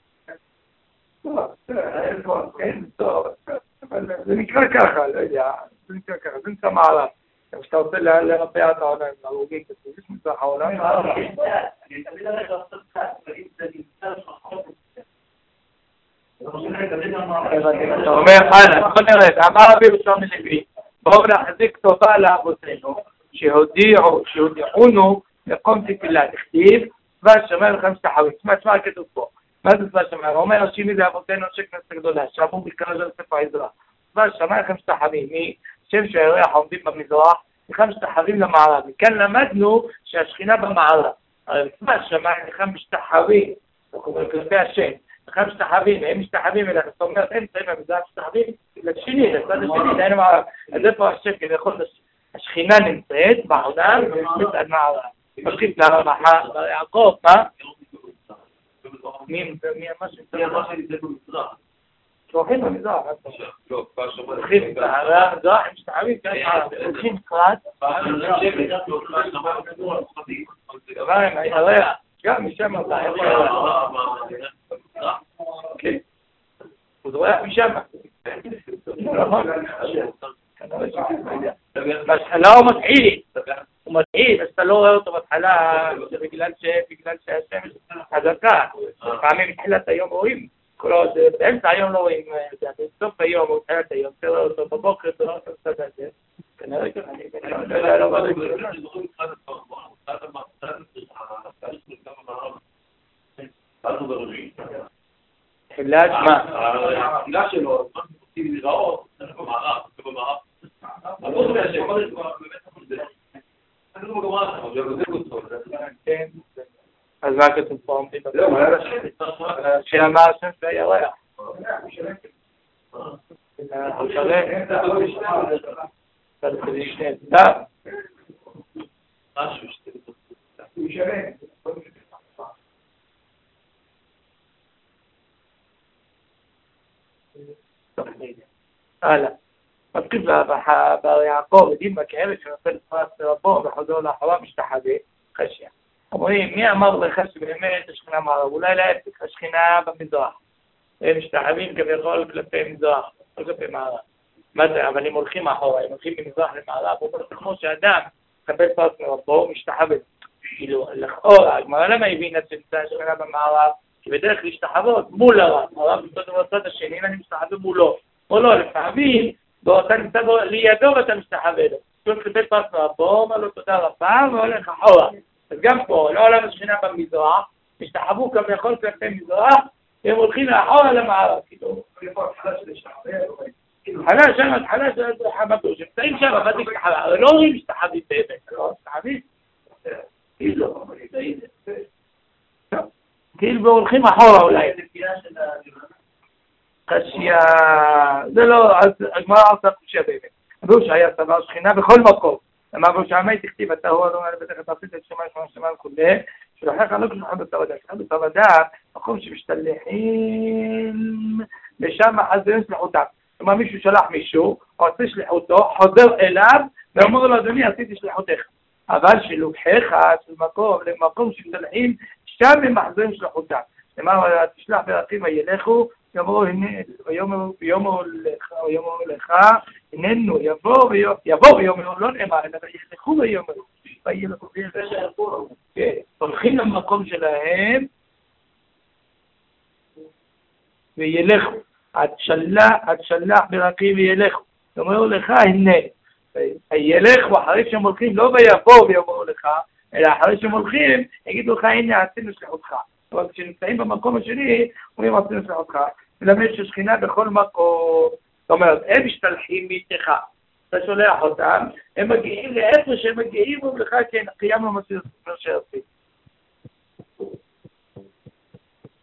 Speaker 2: מערב.
Speaker 1: כן, טוב, אבל זה נקרא ככה, לא יודע, זה נקרא ככה, זה נקרא מערב. כשאתה רוצה לרפא את העולם, להרוגי כתוב, יש מזרח העולם, מערב.
Speaker 2: אני תמיד הולך לעשות קצת, ואם זה נמצא לפחות,
Speaker 1: אתה אומר, בוא נראה, אמר רבי יהושע מלוי, בואו נחזיק טובה לאבותינו, שהודיעונו מקום תפילה, תכתיב, והשמיים לכם שתחווים. תשמע כתוב פה. מה זה צבא השמיים? הוא אומר, השימי לאבותינו שכנסת הגדולה, שאמרו בקרא של ספר העזרא. צבא השמיים לכם שתחווים, משם שהירח עומדים במזרח, לכם שתחווים למערב. מכאן למדנו שהשכינה במערב. הרי צבא השמיים לכם משתחווים, כלפי השם. לכם משתחווים, הם משתחווים אליך. זאת אומרת, הם נמצאים במזרח משתחווים לשני, לצד השני, לעין המערב. אז איפה השם כביכול השכינה נמצאת בעולם ובצד מערב. מתחיל לרמחה, יעקב, מה? מי מה שנמצא במזרח? שולחים במזרח. הולכים במזרח, הם משתחווים כאן מערב. הולכים קראת. גם משם אתה, איפה ירח? כן. הוא זורח משם. בהתחלה הוא מתחיל, אז אתה לא רואה אותו בהתחלה בגלל שהשמש חזקה. פעמים מתחילת היום רואים, באמצע היום לא רואים, בסוף היום או בתחילת היום, אתה רואה אותו בבוקר, אתה רואה אותו קצת הזה. כנראה ככה, אני לא יודע. תחילת מה?
Speaker 2: התחילה שלו, רוצים לראות, במערב,
Speaker 1: אז מה כתוב פה? שאמר השם שהירח. הוא שלם.
Speaker 2: הוא שלם.
Speaker 1: הלאה. מתחיל ביעקב, יודעים בכאלה שנופל פרס לרבו וחוזר לאחורה משתחווה, חשיה. אומרים, מי אמר לך שבאמת השכינה מערב? אולי להפך, השכינה במזרח. הם משתחווים כביכול כלפי מזרח, לא כלפי מערב. מה זה? אבל הם הולכים אחורה, הם הולכים ממזרח למערב, הוא אומר, כמו שאדם מקבל פרס לרבו, משתחווה. כאילו, לכאורה, הגמרא למה הבינה שנמצא השכינה במערב? כי בדרך להשתחוות מול הרב, הרב נמצא בצד השני, ואני משתחווה מולו. או לא, לפעמים, אתה נמצא לידו ואתה משתחווה לו. הוא מקבל פרס לרבו, אומר לו תודה רבה, והולך אחורה. אז גם פה, לא עולם השכינה במזרח, משתחוו כביכול כלפי מזרח, והם הולכים לאחורה למערב. כאילו, התחלה שם, התחלה של חמדו, שמצאים שם, אבל זה משתחווה. אבל לא אומרים משתחווים באמת, לא משתחווים? כאילו הולכים אחורה אולי. חשיה, זה לא, אז הגמרא עושה חשיה באמת. אמרו שהיה סבר שכינה בכל מקום. אמרו שעמי תכתיב, אתה הוא אדום על בטח את עשית את שמע וכולי, שלוחך לא כשלוחך בצוודה. שלוחך בצוודה, מקום שמשתלחים, ושם חזרים שלחותם. כלומר מישהו שלח מישהו, עושה שלחותו, חוזר אליו, ואומר לו אדוני עשיתי שלחותך. אבל שלוחך של מקום שמשתלחים, שם הם מחזרים שלחותם. אמר, תשלח ברכים וילכו, יאמרו לך, הננו, יבוא ויאמרו, לא נאמר, אלא ילכו ויאמרו. הולכים למקום שלהם, וילכו. עד שלח ברכים וילכו. יאמרו לך, הנה. ילכו אחרי שהם הולכים, לא ויבוא ויאמרו לך, אלא אחרי שהם הולכים, יגידו לך, הנה, עשינו שלחותך. אבל כשנמצאים במקום השני, אומרים עשינו שלחותך. מלמד ששכינה בכל מקום. זאת אומרת, הם משתלחים מאיתך. אתה שולח אותם, הם מגיעים לאיפה שהם מגיעים, ואומרים לך, כן, קיימנו מה שעשית.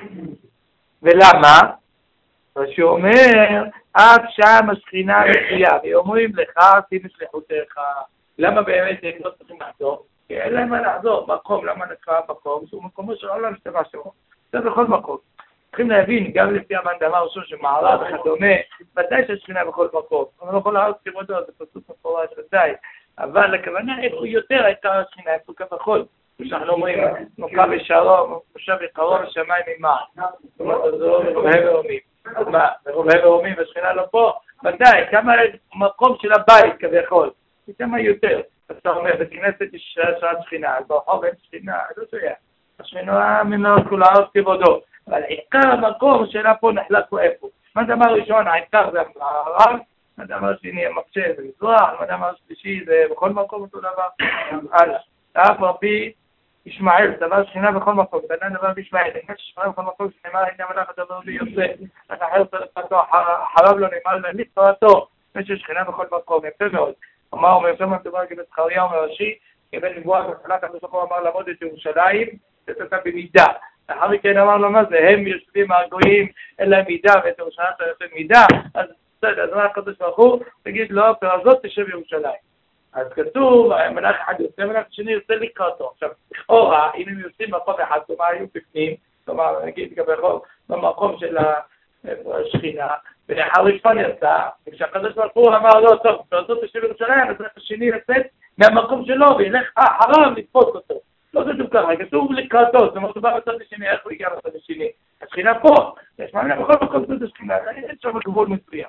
Speaker 1: ולמה? רש"י אומר, אף שם השכינה מחייה, ואומרים לך, עשינו שליחותך. למה באמת הם לא צריכים לחזור? כי אין להם מה לחזור. מקום, למה נקרא מקום? שהוא מקומו של העולם שטבע שמו. זה בכל מקום. צריכים להבין, גם לפי המאן דאמר ראשון שמערב וכדומה, מתי שהשכינה בכל מקום. אבל בכל הארץ כמותו, זה פסוק מפורש ודאי. אבל הכוונה איפה יותר הייתה השכינה, איפה כבכל. שאנחנו אומרים, נוקה בשערו, מושב יקרוב השמיים ממעל. זאת אומרת, זה לא מרובה ואומים. מה, מרובה ואומים והשכינה לא פה? ודאי, כמה מקום של הבית כביכול. כמה יותר. אתה אומר, בכנסת יש שעת שכינה, אז ברחוב אין שכינה, לא שייך. השכינה מנות כולאות כבודו. אבל עיקר המקום שלה פה נחלק פה איפה. מה דבר ראשון, העיקר זה המערב, מה דבר שני, המקשה זה מזרח, מה דבר שלישי זה בכל מקום אותו דבר. אז אף רבי ישמעאל, דבר שכינה בכל מקום, בנן דבר בישמעאל, אין שכינה בכל מקום, שנאמר, הנה מלאך הדבר ביוצא, אחר צלפתו, חרב לו נאמר להניף תורתו, יש שכינה בכל מקום, יפה מאוד. אומר שם מדובר כבית זכריה אומר ראשי, כבן נבואה בתחילת הקדוש ברוך הוא אמר לעמוד את ירושלים, לתת במידה. לאחר מכן אמר לו מה זה, הם יושבים הגויים, אין להם מידה, ואת ירושלים צריך מידה, אז בסדר, אז מה הקדוש ברוך הוא, תגיד לו, פרזות תשב ירושלים. אז כתוב, מלאך אחד יוצא, מלאך שני יוצא לקראתו. עכשיו, לכאורה, אם הם יוצאים במקום אחד, כלומר, היו בפנים, כלומר, נגיד, כביכול, במקום של השכינה, ולאחר ראשון יצא, וכשהקדוש ברוך הוא אמר לו, טוב, פרזות תשב ירושלים, אז השני יוצאת מהמקום שלו, וילך אחריו לתפוס אותו. לא כתוב ככה, כתוב לקראתו, זאת אומרת, הוא בא בצד השני, איך הוא הגיע בצד השני? השכינה פה, יש מאמינה בכל מקום זאת השכינה, אין שם גבול מסוים.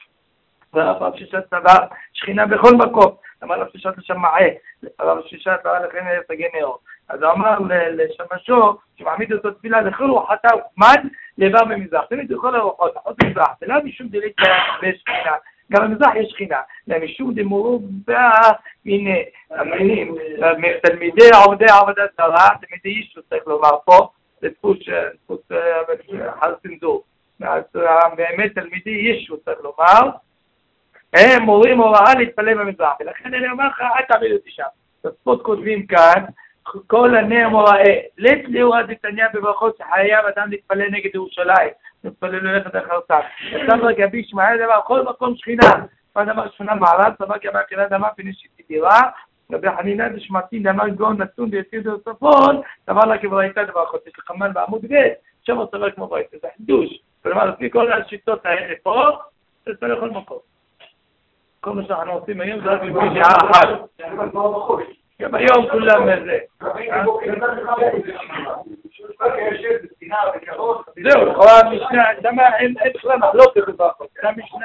Speaker 1: והרב ששת סבר, שכינה בכל מקום, אמר רב ששת לשמעה, הרב ששת אמר לכן יתגן נאור. אז הוא אמר לשמשו, שמעמיד אותו תפילה, לכל רוחתה וקמן, לעבר במזרח. תמיד לכל הרוחות, אחות במזרח, ולא משום דלית בשכינה. גם במזרח יש שכינה, משום דמורו בה, הנה, אמינים, תלמידי עובדי עבודת זרה, תלמידי ישו צריך לומר פה, זה דפוס חל סנדור, באמת תלמידי ישו צריך לומר, הם מורים הוראה להתפלל במזרח, ולכן אני אומר לך, אל תעמיד אותי שם. תספות כותבים כאן, כל הנר מוראה, לית ליאורה דתניא בברכות שחייב אדם להתפלל נגד ירושלים, להתפלל ללכת אחרתם. יצא רבי ישמעאל דבר, כל מקום שכינה, מה דבר שכינה מערב, סבא כי אמר כלה דמה פנישית דירה, רבי חנינא דשמעתין דאמר גאון נתון ויציב דצפון, דבר לה כברייתא בברכות, יש לחמן בעמוד ב', שם הוא סבר כמו ברייתא, זה חידוש. כלומר, לפי כל השיטות האלה פה, זה סבר לכל מקום. כל מה שאנחנו עושים היום זה רק לפי שעה אחת. גם היום כולם זה. זהו, לכאורה המשנה, למה אין בכלל מחלוקת בברכות? זה המשנה.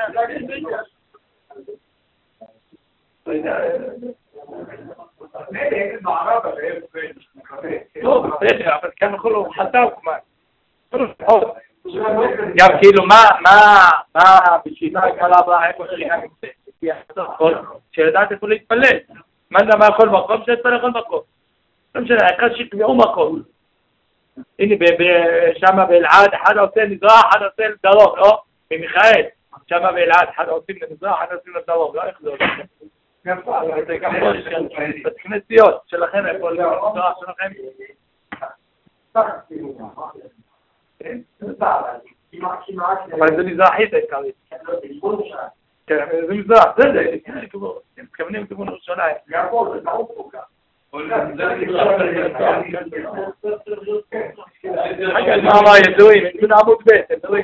Speaker 1: טוב, בסדר, אבל כאן יכול הוא חטא וכמן. גם כאילו, מה בשיטה הקלה הבאה, איפה שכינה נמצאת? שידעת איפה להתפלל. מה זה אמר כל מקום? שיתפלל כל מקום. לא משנה, אחד שיקבעו מקום. הנה, שמה באלעד, אחד עושה מזרח, אחד עושה לדרום, לא? במיכאל. שמה באלעד, אחד עושים למזרח, אחד עושים לדרום, לא איך זה עושה? זה גם פה, בכנסיות שלכם, איפה למזרח שלכם? אבל זה מזרחית העיקרית. כן, זה מזרח, זה, הם מתכוונים לכיוון ירושלים. גם פה, זה ברור פה כאן. حاجة ما يدوين من عمود بيت يدوين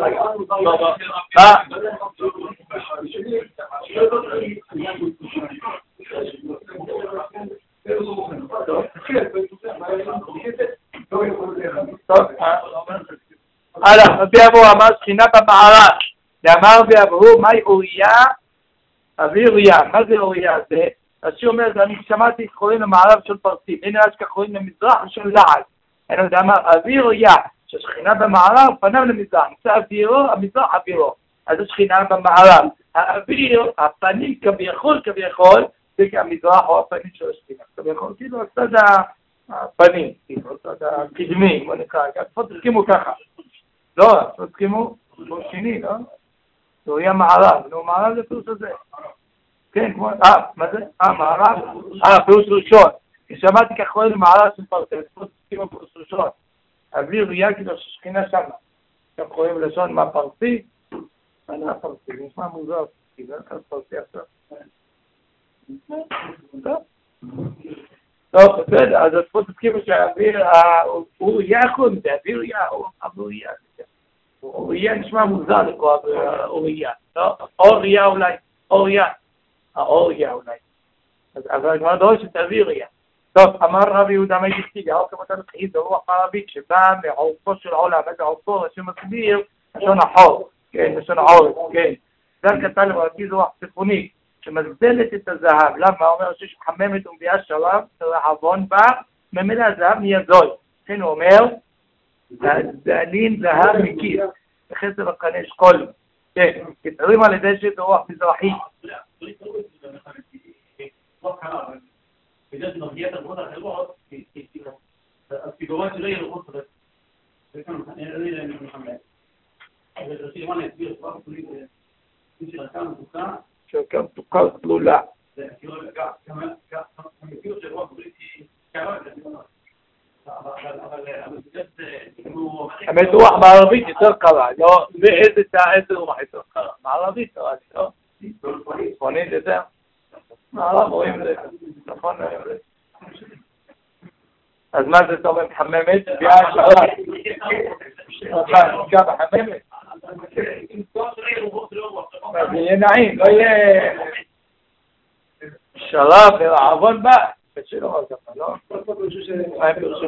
Speaker 1: הלאה, רבי אבו אמר שכינה במערב, ואמר רבי אבו, מהי אוריה? אבי אוריה, מה זה אוריה זה? השיר אומר, אני שמעתי קוראים למערב של פרסים, הנה אז כך קוראים למזרח של לעל. אני יודע, אמר, אבי אוריה, ששכינה במערב, פניו למזרח, זה אבירו, המזרח אבירו. אז השכינה במערב. האוויר, הפנים כביכול, זה המזרח או הפנים של השכינה. כביכול, כאילו, הצד הפנים, כאילו, הצד הקדמי, בוא נקרא, פה תסכימו ככה. לא, תסכימו, לא שני, לא? זה אוריה מערב, נו, מערב זה פירוש הזה. כן, כמו, מה זה? מערב? פירוש ראשון. שמעתי כך קוראים למערב של פרסם, פירוש ראשון. אוויר ראייה כאילו ששכינה שמה. עכשיו קוראים לשון מה פרסי? מה פרסי? נשמע מוזר. כי זה לא פרסי עכשיו. טוב, בסדר, אז פה תסכימו שהאוויר, הוא יכול, זה אוויר ראייה, הוא ראייה. הוא ראייה נשמע מוזר לקרוא הוא ראייה. אור ראייה אולי, האור ראייה אולי. אז הגמרא דורשת את אוויר ראייה. טוב, אמר רבי יהודה מי דכתיב, יאור כמותן חיים ברוח הערבית שבא מעורפו של העולם, איזה עורפו, שמסביר לשון החור, כן, לשון העורף, כן. זה כתב למרתי זו רוח צפונית, שמזדלת את הזהב. למה? אומר שיש מחממת ומביאה שלב, רעבון בה, ממילא הזהב נהיה זול. כן, הוא אומר, זעלין זהב מכיס, בחסר הקנה שכול. כן, כתרים על ידי שזה רוח מזרחי.
Speaker 4: בגלל שמרגיע את הרבות האחרות, הפיגורן שלא יהיה לראות חדש. זה כאן, אני לא יודע מחמד. אבל רשי למה להסביר, כבר כולי זה של הקה מתוקה.
Speaker 1: שהקה מתוקה כלולה.
Speaker 4: זה כאילו, המציאות של רוח כולי היא קרה, אבל
Speaker 1: האמת רוח בערבית יותר קרה, לא? ואיזה רוח יותר קרה? בערבית קרה, לא? צפונית יותר? מערב רואים את זה, נכון? אז מה זה תומם מחממת? ביאה שלב. נקע בחממת. אז יהיה נעים, לא יהיה שלב ורעבון בה. ושלא רק ככה, לא? מה הם פרשו?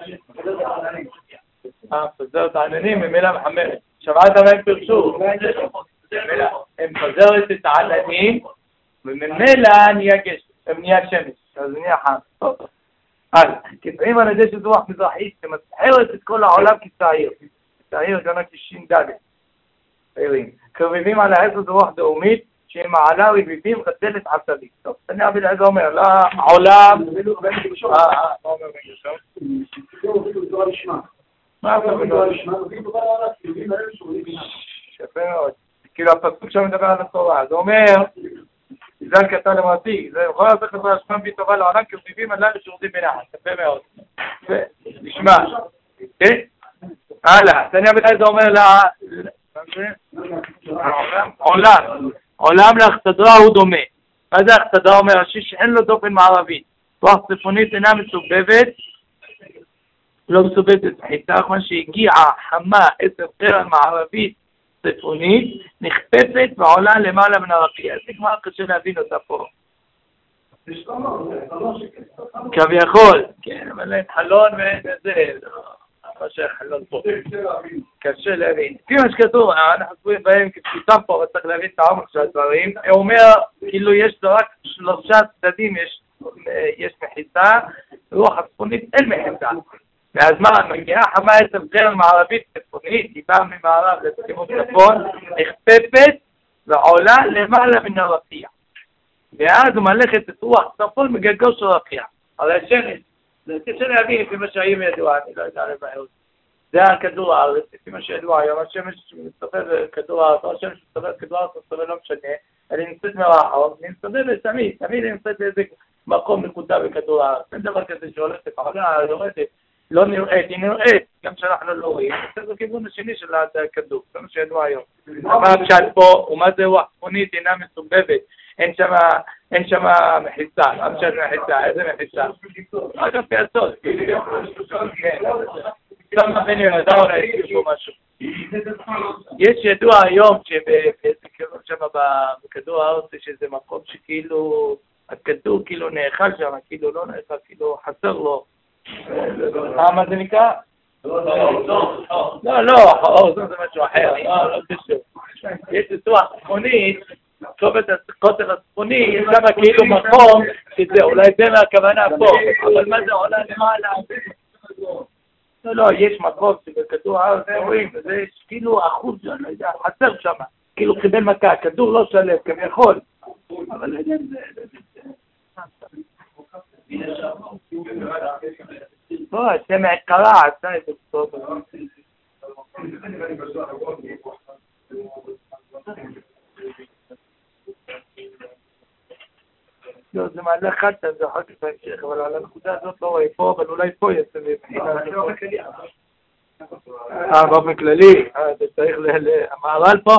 Speaker 1: פזר את העננים ממילא מחממת. שמעת מה הם פרשו? הם פזרת את העננים וממילא נהיה גשם, נהיה שמש, אז נהיה חם. אז, כתבים על ידי שזו רוח מזרחית שמסחרת את כל העולם כצעיר. צעיר גם כשין דגת. קרביבים על העשר זו רוח דאומית, שהם מעלה רביבים חדלת עשבית. טוב, תניא רבי אליעזר אומר, לעולם... מה אומר בגשם? מה אתה בנוע לשמה? שפה מאוד. כאילו הפסוק שם מדבר על התורה, זה אומר... זן קטן למעתי, זה יכול לעשות לך השמם בי טובה לעולם כרביבים עליו ושירותים בנחת, יפה מאוד. נשמע, כן? הלאה, תניא בן עזרא אומר עולם לאכסדרה הוא דומה. מה זה אכסדרה? אומר רש"י שאין לו דופן מערבית. רוח צפונית אינה מסובבת, לא מסובבת בחיתה, כמו שהגיעה חמה 10 קרן מערבית צפונית, נכפפת ועולה למעלה מן הרקיע. זה כבר קשה להבין אותה פה. כביכול, כן, אבל אין חלון וזה, מה שהחלון פה. קשה להבין. לפי מה שכתוב, אנחנו קוראים בהם כפשוטם פה, אבל צריך להבין את העומק של הדברים. הוא אומר, כאילו יש לו רק 3 צדדים, יש מחיצה, רוח הצפונית אין מחיצה. ואז מה, מגיעה חמה 10 קרן מערבית צפונית, היא באה ממערב לכיוון צפון, נכפפת ועולה למעלה מן הרקיע. ואז הוא מלכת את רוח צפון מגגו של רקיע. אבל השמש, זה קשה להבין לפי מה שהיום ידוע, אני לא יודע לבעיות. זה הכדור הארץ, לפי מה שידוע היום, השמש מסתובב בכדור הארץ, או השמש מסתובב בכדור הארץ, מסתובב לא משנה, אני נמצאת מרחוק, אני מסתובבת תמיד אני נמצאת באיזה מקום נקודה בכדור הארץ. אין דבר כזה שהולכת, יורדת. לא נראית, היא נראית, גם שאנחנו לא רואים, זה כיוון השני של הכדור, זה מה שידוע היום. מה הפשט פה, ומה זה רוח צפונית אינה מסובבת, אין שם מחיצה, מה פשט מחיצה, איזה מחיצה? רק הפייסות, סתם לכן ידע אולי יש פה משהו. יש ידוע היום שבאיזה כיוון שם בכדור הארץ יש איזה מקום שכאילו, הכדור כאילו נאכל שם, כאילו לא נאכל, כאילו חסר לו. מה זה נקרא? לא, האור זה משהו אחר, לא קשור. יש רוח צפונית, כתובת הקוטר הצפוני, יש שם כאילו מקום, שזה אולי זה מהכוונה פה, אבל מה זה עולה למעלה? לא, יש מקום שבכדור הארץ רואים, וזה כאילו אחוז, אני לא יודע, חסר שם, כאילו קיבל מכה, הכדור לא שלב, כביכול, אבל לא יודע, בוא, זה מהקרה, עשה את זה טוב. לא, זה מעלה חלטה, זה אחר כך בהמשך, אבל על הנקודה הזאת לא רואה פה, אבל אולי פה יצא מבחינה. באופן כללי, צריך המהר"ל פה.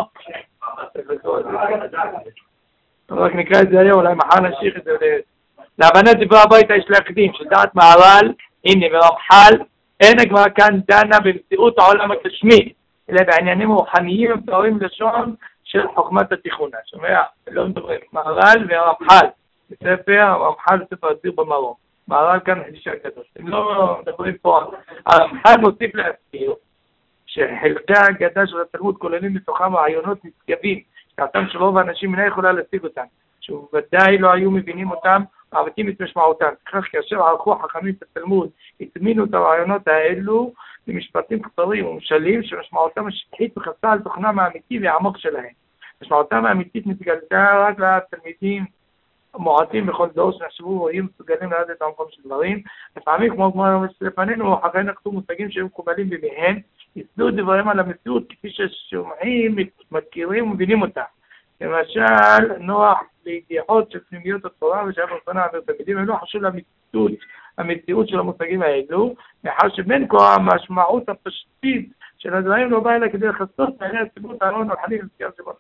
Speaker 1: רק נקרא את זה היום, אולי מחר נמשיך את זה. להבנת דברי הברייתא יש להקדים, שדעת מהר"ל, הנה ורמח"ל, אין הגמרא כאן דנה במציאות העולם הגשמי, אלא בעניינים רוחניים ומתוארים לשון של חוכמת התיכונה. שומע? לא מדברים. מהר"ל ורמח"ל, בספר, הרמח"ל בספר הסביר במרום. מהר"ל כאן חידוש הקדוש. הם לא מדברים פה. הרמח"ל מוסיף להסביר שחלקי ההגדה של התלמוד כוללים בתוכם רעיונות נשגבים, שעתם של רוב האנשים אינה יכולה להשיג אותם, שוודאי לא היו מבינים אותם, מעוותים את משמעותם. כך כאשר ערכו חכמים את התלמוד, התמינו את הרעיונות האלו למשפטים קצרים ומשלים, שמשמעותם השטחית וחסה על תוכנם האמיתי והעמוק שלהם. משמעותם האמיתית מתגלתה רק לתלמידים מועטים בכל דור שנחשבו ורואים מסוגלים לדעת את המקום של דברים. לפעמים כמו לפנינו, אחרי נקטו מושגים שהיו מקובלים בימיהם, יסדו דבריהם על המציאות כפי ששומעים, מכירים ומבינים אותה. למשל, נוח לידיעות של פנימיות התורה ושהיה ברצונה להעביר תלמידים, הם לא חשוב המציאות של המושגים האלו, מאחר שבין כה המשמעות הפשטית של הדברים לא באה אלא כדי לחסות מעיני הציבור העלון הרוחני ומסגר שבות.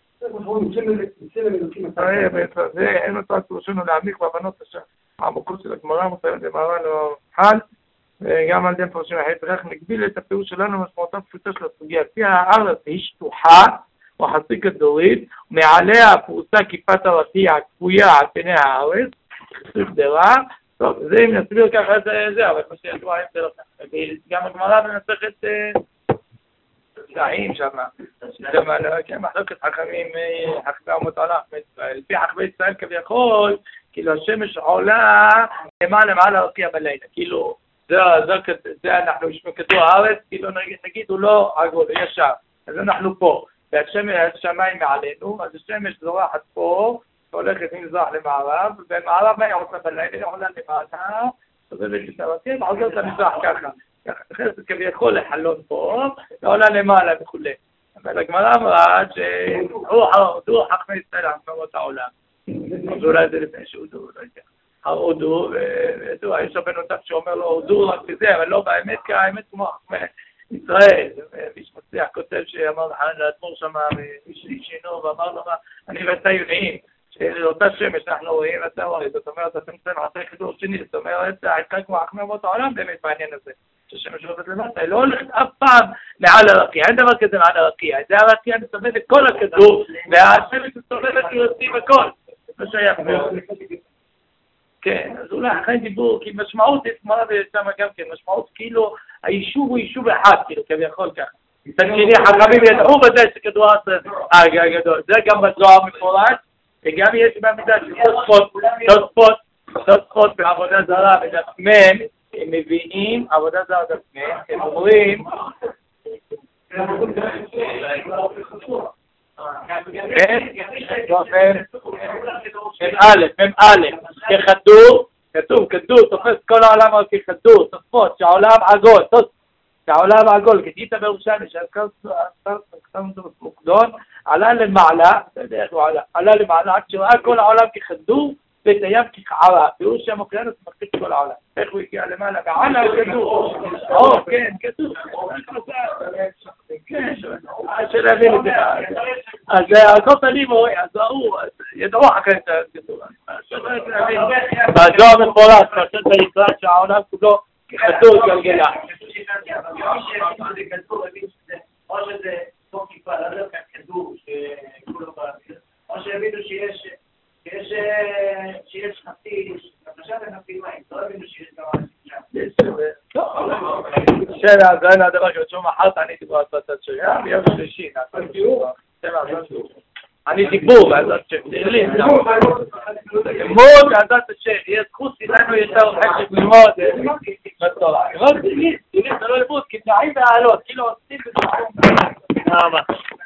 Speaker 1: זה אין אותו הצורשנו להעמיק בהבנות העמוקות של הגמרא, מוסרת למהר"ל ורמח"ל, וגם על ידי פרשים ההפך, נגביל את הפירוש שלנו משמעותה פשוטה של הסוגיה. לפי הארץ היא שטוחה או חצי כדורית, מעליה פרוסה כיפת הרקיע הכפויה על פני הארץ, סגדרה. טוב, זה אם נסביר ככה זה, אבל כמו שידוע, זה לא ככה. גם הגמרא במסכת סעים שם, כן, מחלוקת חכמים, חכמי אומות העולם, לפי חכמי ישראל כביכול, כאילו השמש עולה למעלה הרקיע בלילה, כאילו זה אנחנו ישמע כדור הארץ, כאילו נגיד הוא לא עגול, הוא ישר, אז אנחנו פה, והשמיים מעלינו, אז השמש זורחת פה, הולכת ממזרח למערב, ומערב מה היא עושה בלילה, היא עולה למטה, סובבת את הרקיע, ועוזרת למזרח ככה. נכנסת כביכול לחלון פה, ועולה למעלה וכו'. אבל הגמרא אמרה שהודו חכמי ישראל חכמי אומות העולם. אז אולי זה לפני שהודו, לא יודע. הודו, יש רבנו נוסף שאומר לו הודו רק בזה, אבל לא באמת, כי האמת כמו חכמי ישראל. איש מצליח כותב שאמר לאדמו"ר שם, שינו ואמר לו, אני ואתה יודעים, שאותה שמש אנחנו רואים, אתה רואה, זאת אומרת, אתם צריכים לעשות כדור שני, זאת אומרת, העיקר כמו חכמי אומות העולם באמת בעניין הזה. ששמש עובדת למטה, היא לא הולכת אף פעם מעל הרקיע, אין דבר כזה מעל הרקיע, זה הרקיע מסובב את כל הכדור, והשמש מסובבת יוצאים הכל, לא שייך מאוד. כן, אז אולי אחרי דיבור, כי משמעות יש מורה וישמה גם כן, משמעות כאילו היישוב הוא יישוב אחד, כאילו כביכול ככה. מצד שני, חכמים ידעו בזה שכדור הגדול, זה גם בזוהר מפורט, וגם יש במידה של תוספות בעבודה זרה בדף מ' הם מביאים עבודה זרה בדף מ', הם אומרים ככדור, כדור תופס כל העולם רק ככדור, תוספות שהעולם עגול, שהעולם עגול, כתית בירושלים, שהקצת מוקדון, עלה למעלה, עלה למעלה, עד שראה כל העולם ככדור, ואת הים כחערה, והוא שהמוקרנוס מחזיק כל העולם. איך הוא הגיע למעלה? ועלה כדור. כן, כדור. כן, שלהבין את זה. אז הכל תלים רואה, אז הוא, ידעו אחרי את הכדור. בזוהר מפורט, פרשת ויקרא שהעולם כולו ככדור גלגלה.
Speaker 2: או שזה פה כיפה, לא דווקא כדור שכולו באוויר, או שהבינו שיש חצי, עכשיו הם חצי מים, לא הבינו שיש גם
Speaker 1: שאלה, זה אין הדבר כבשום מחר תעניתי בו הצעת שהיה, ביום שלישי, אני דיבור בעזרת שם, תרלים, לימוד בעזרת השם, יהיה זכות לנו יותר חשק ללמוד בתורה. זה לא לימוד, כי תנאים והעלות, כאילו עושים בזה.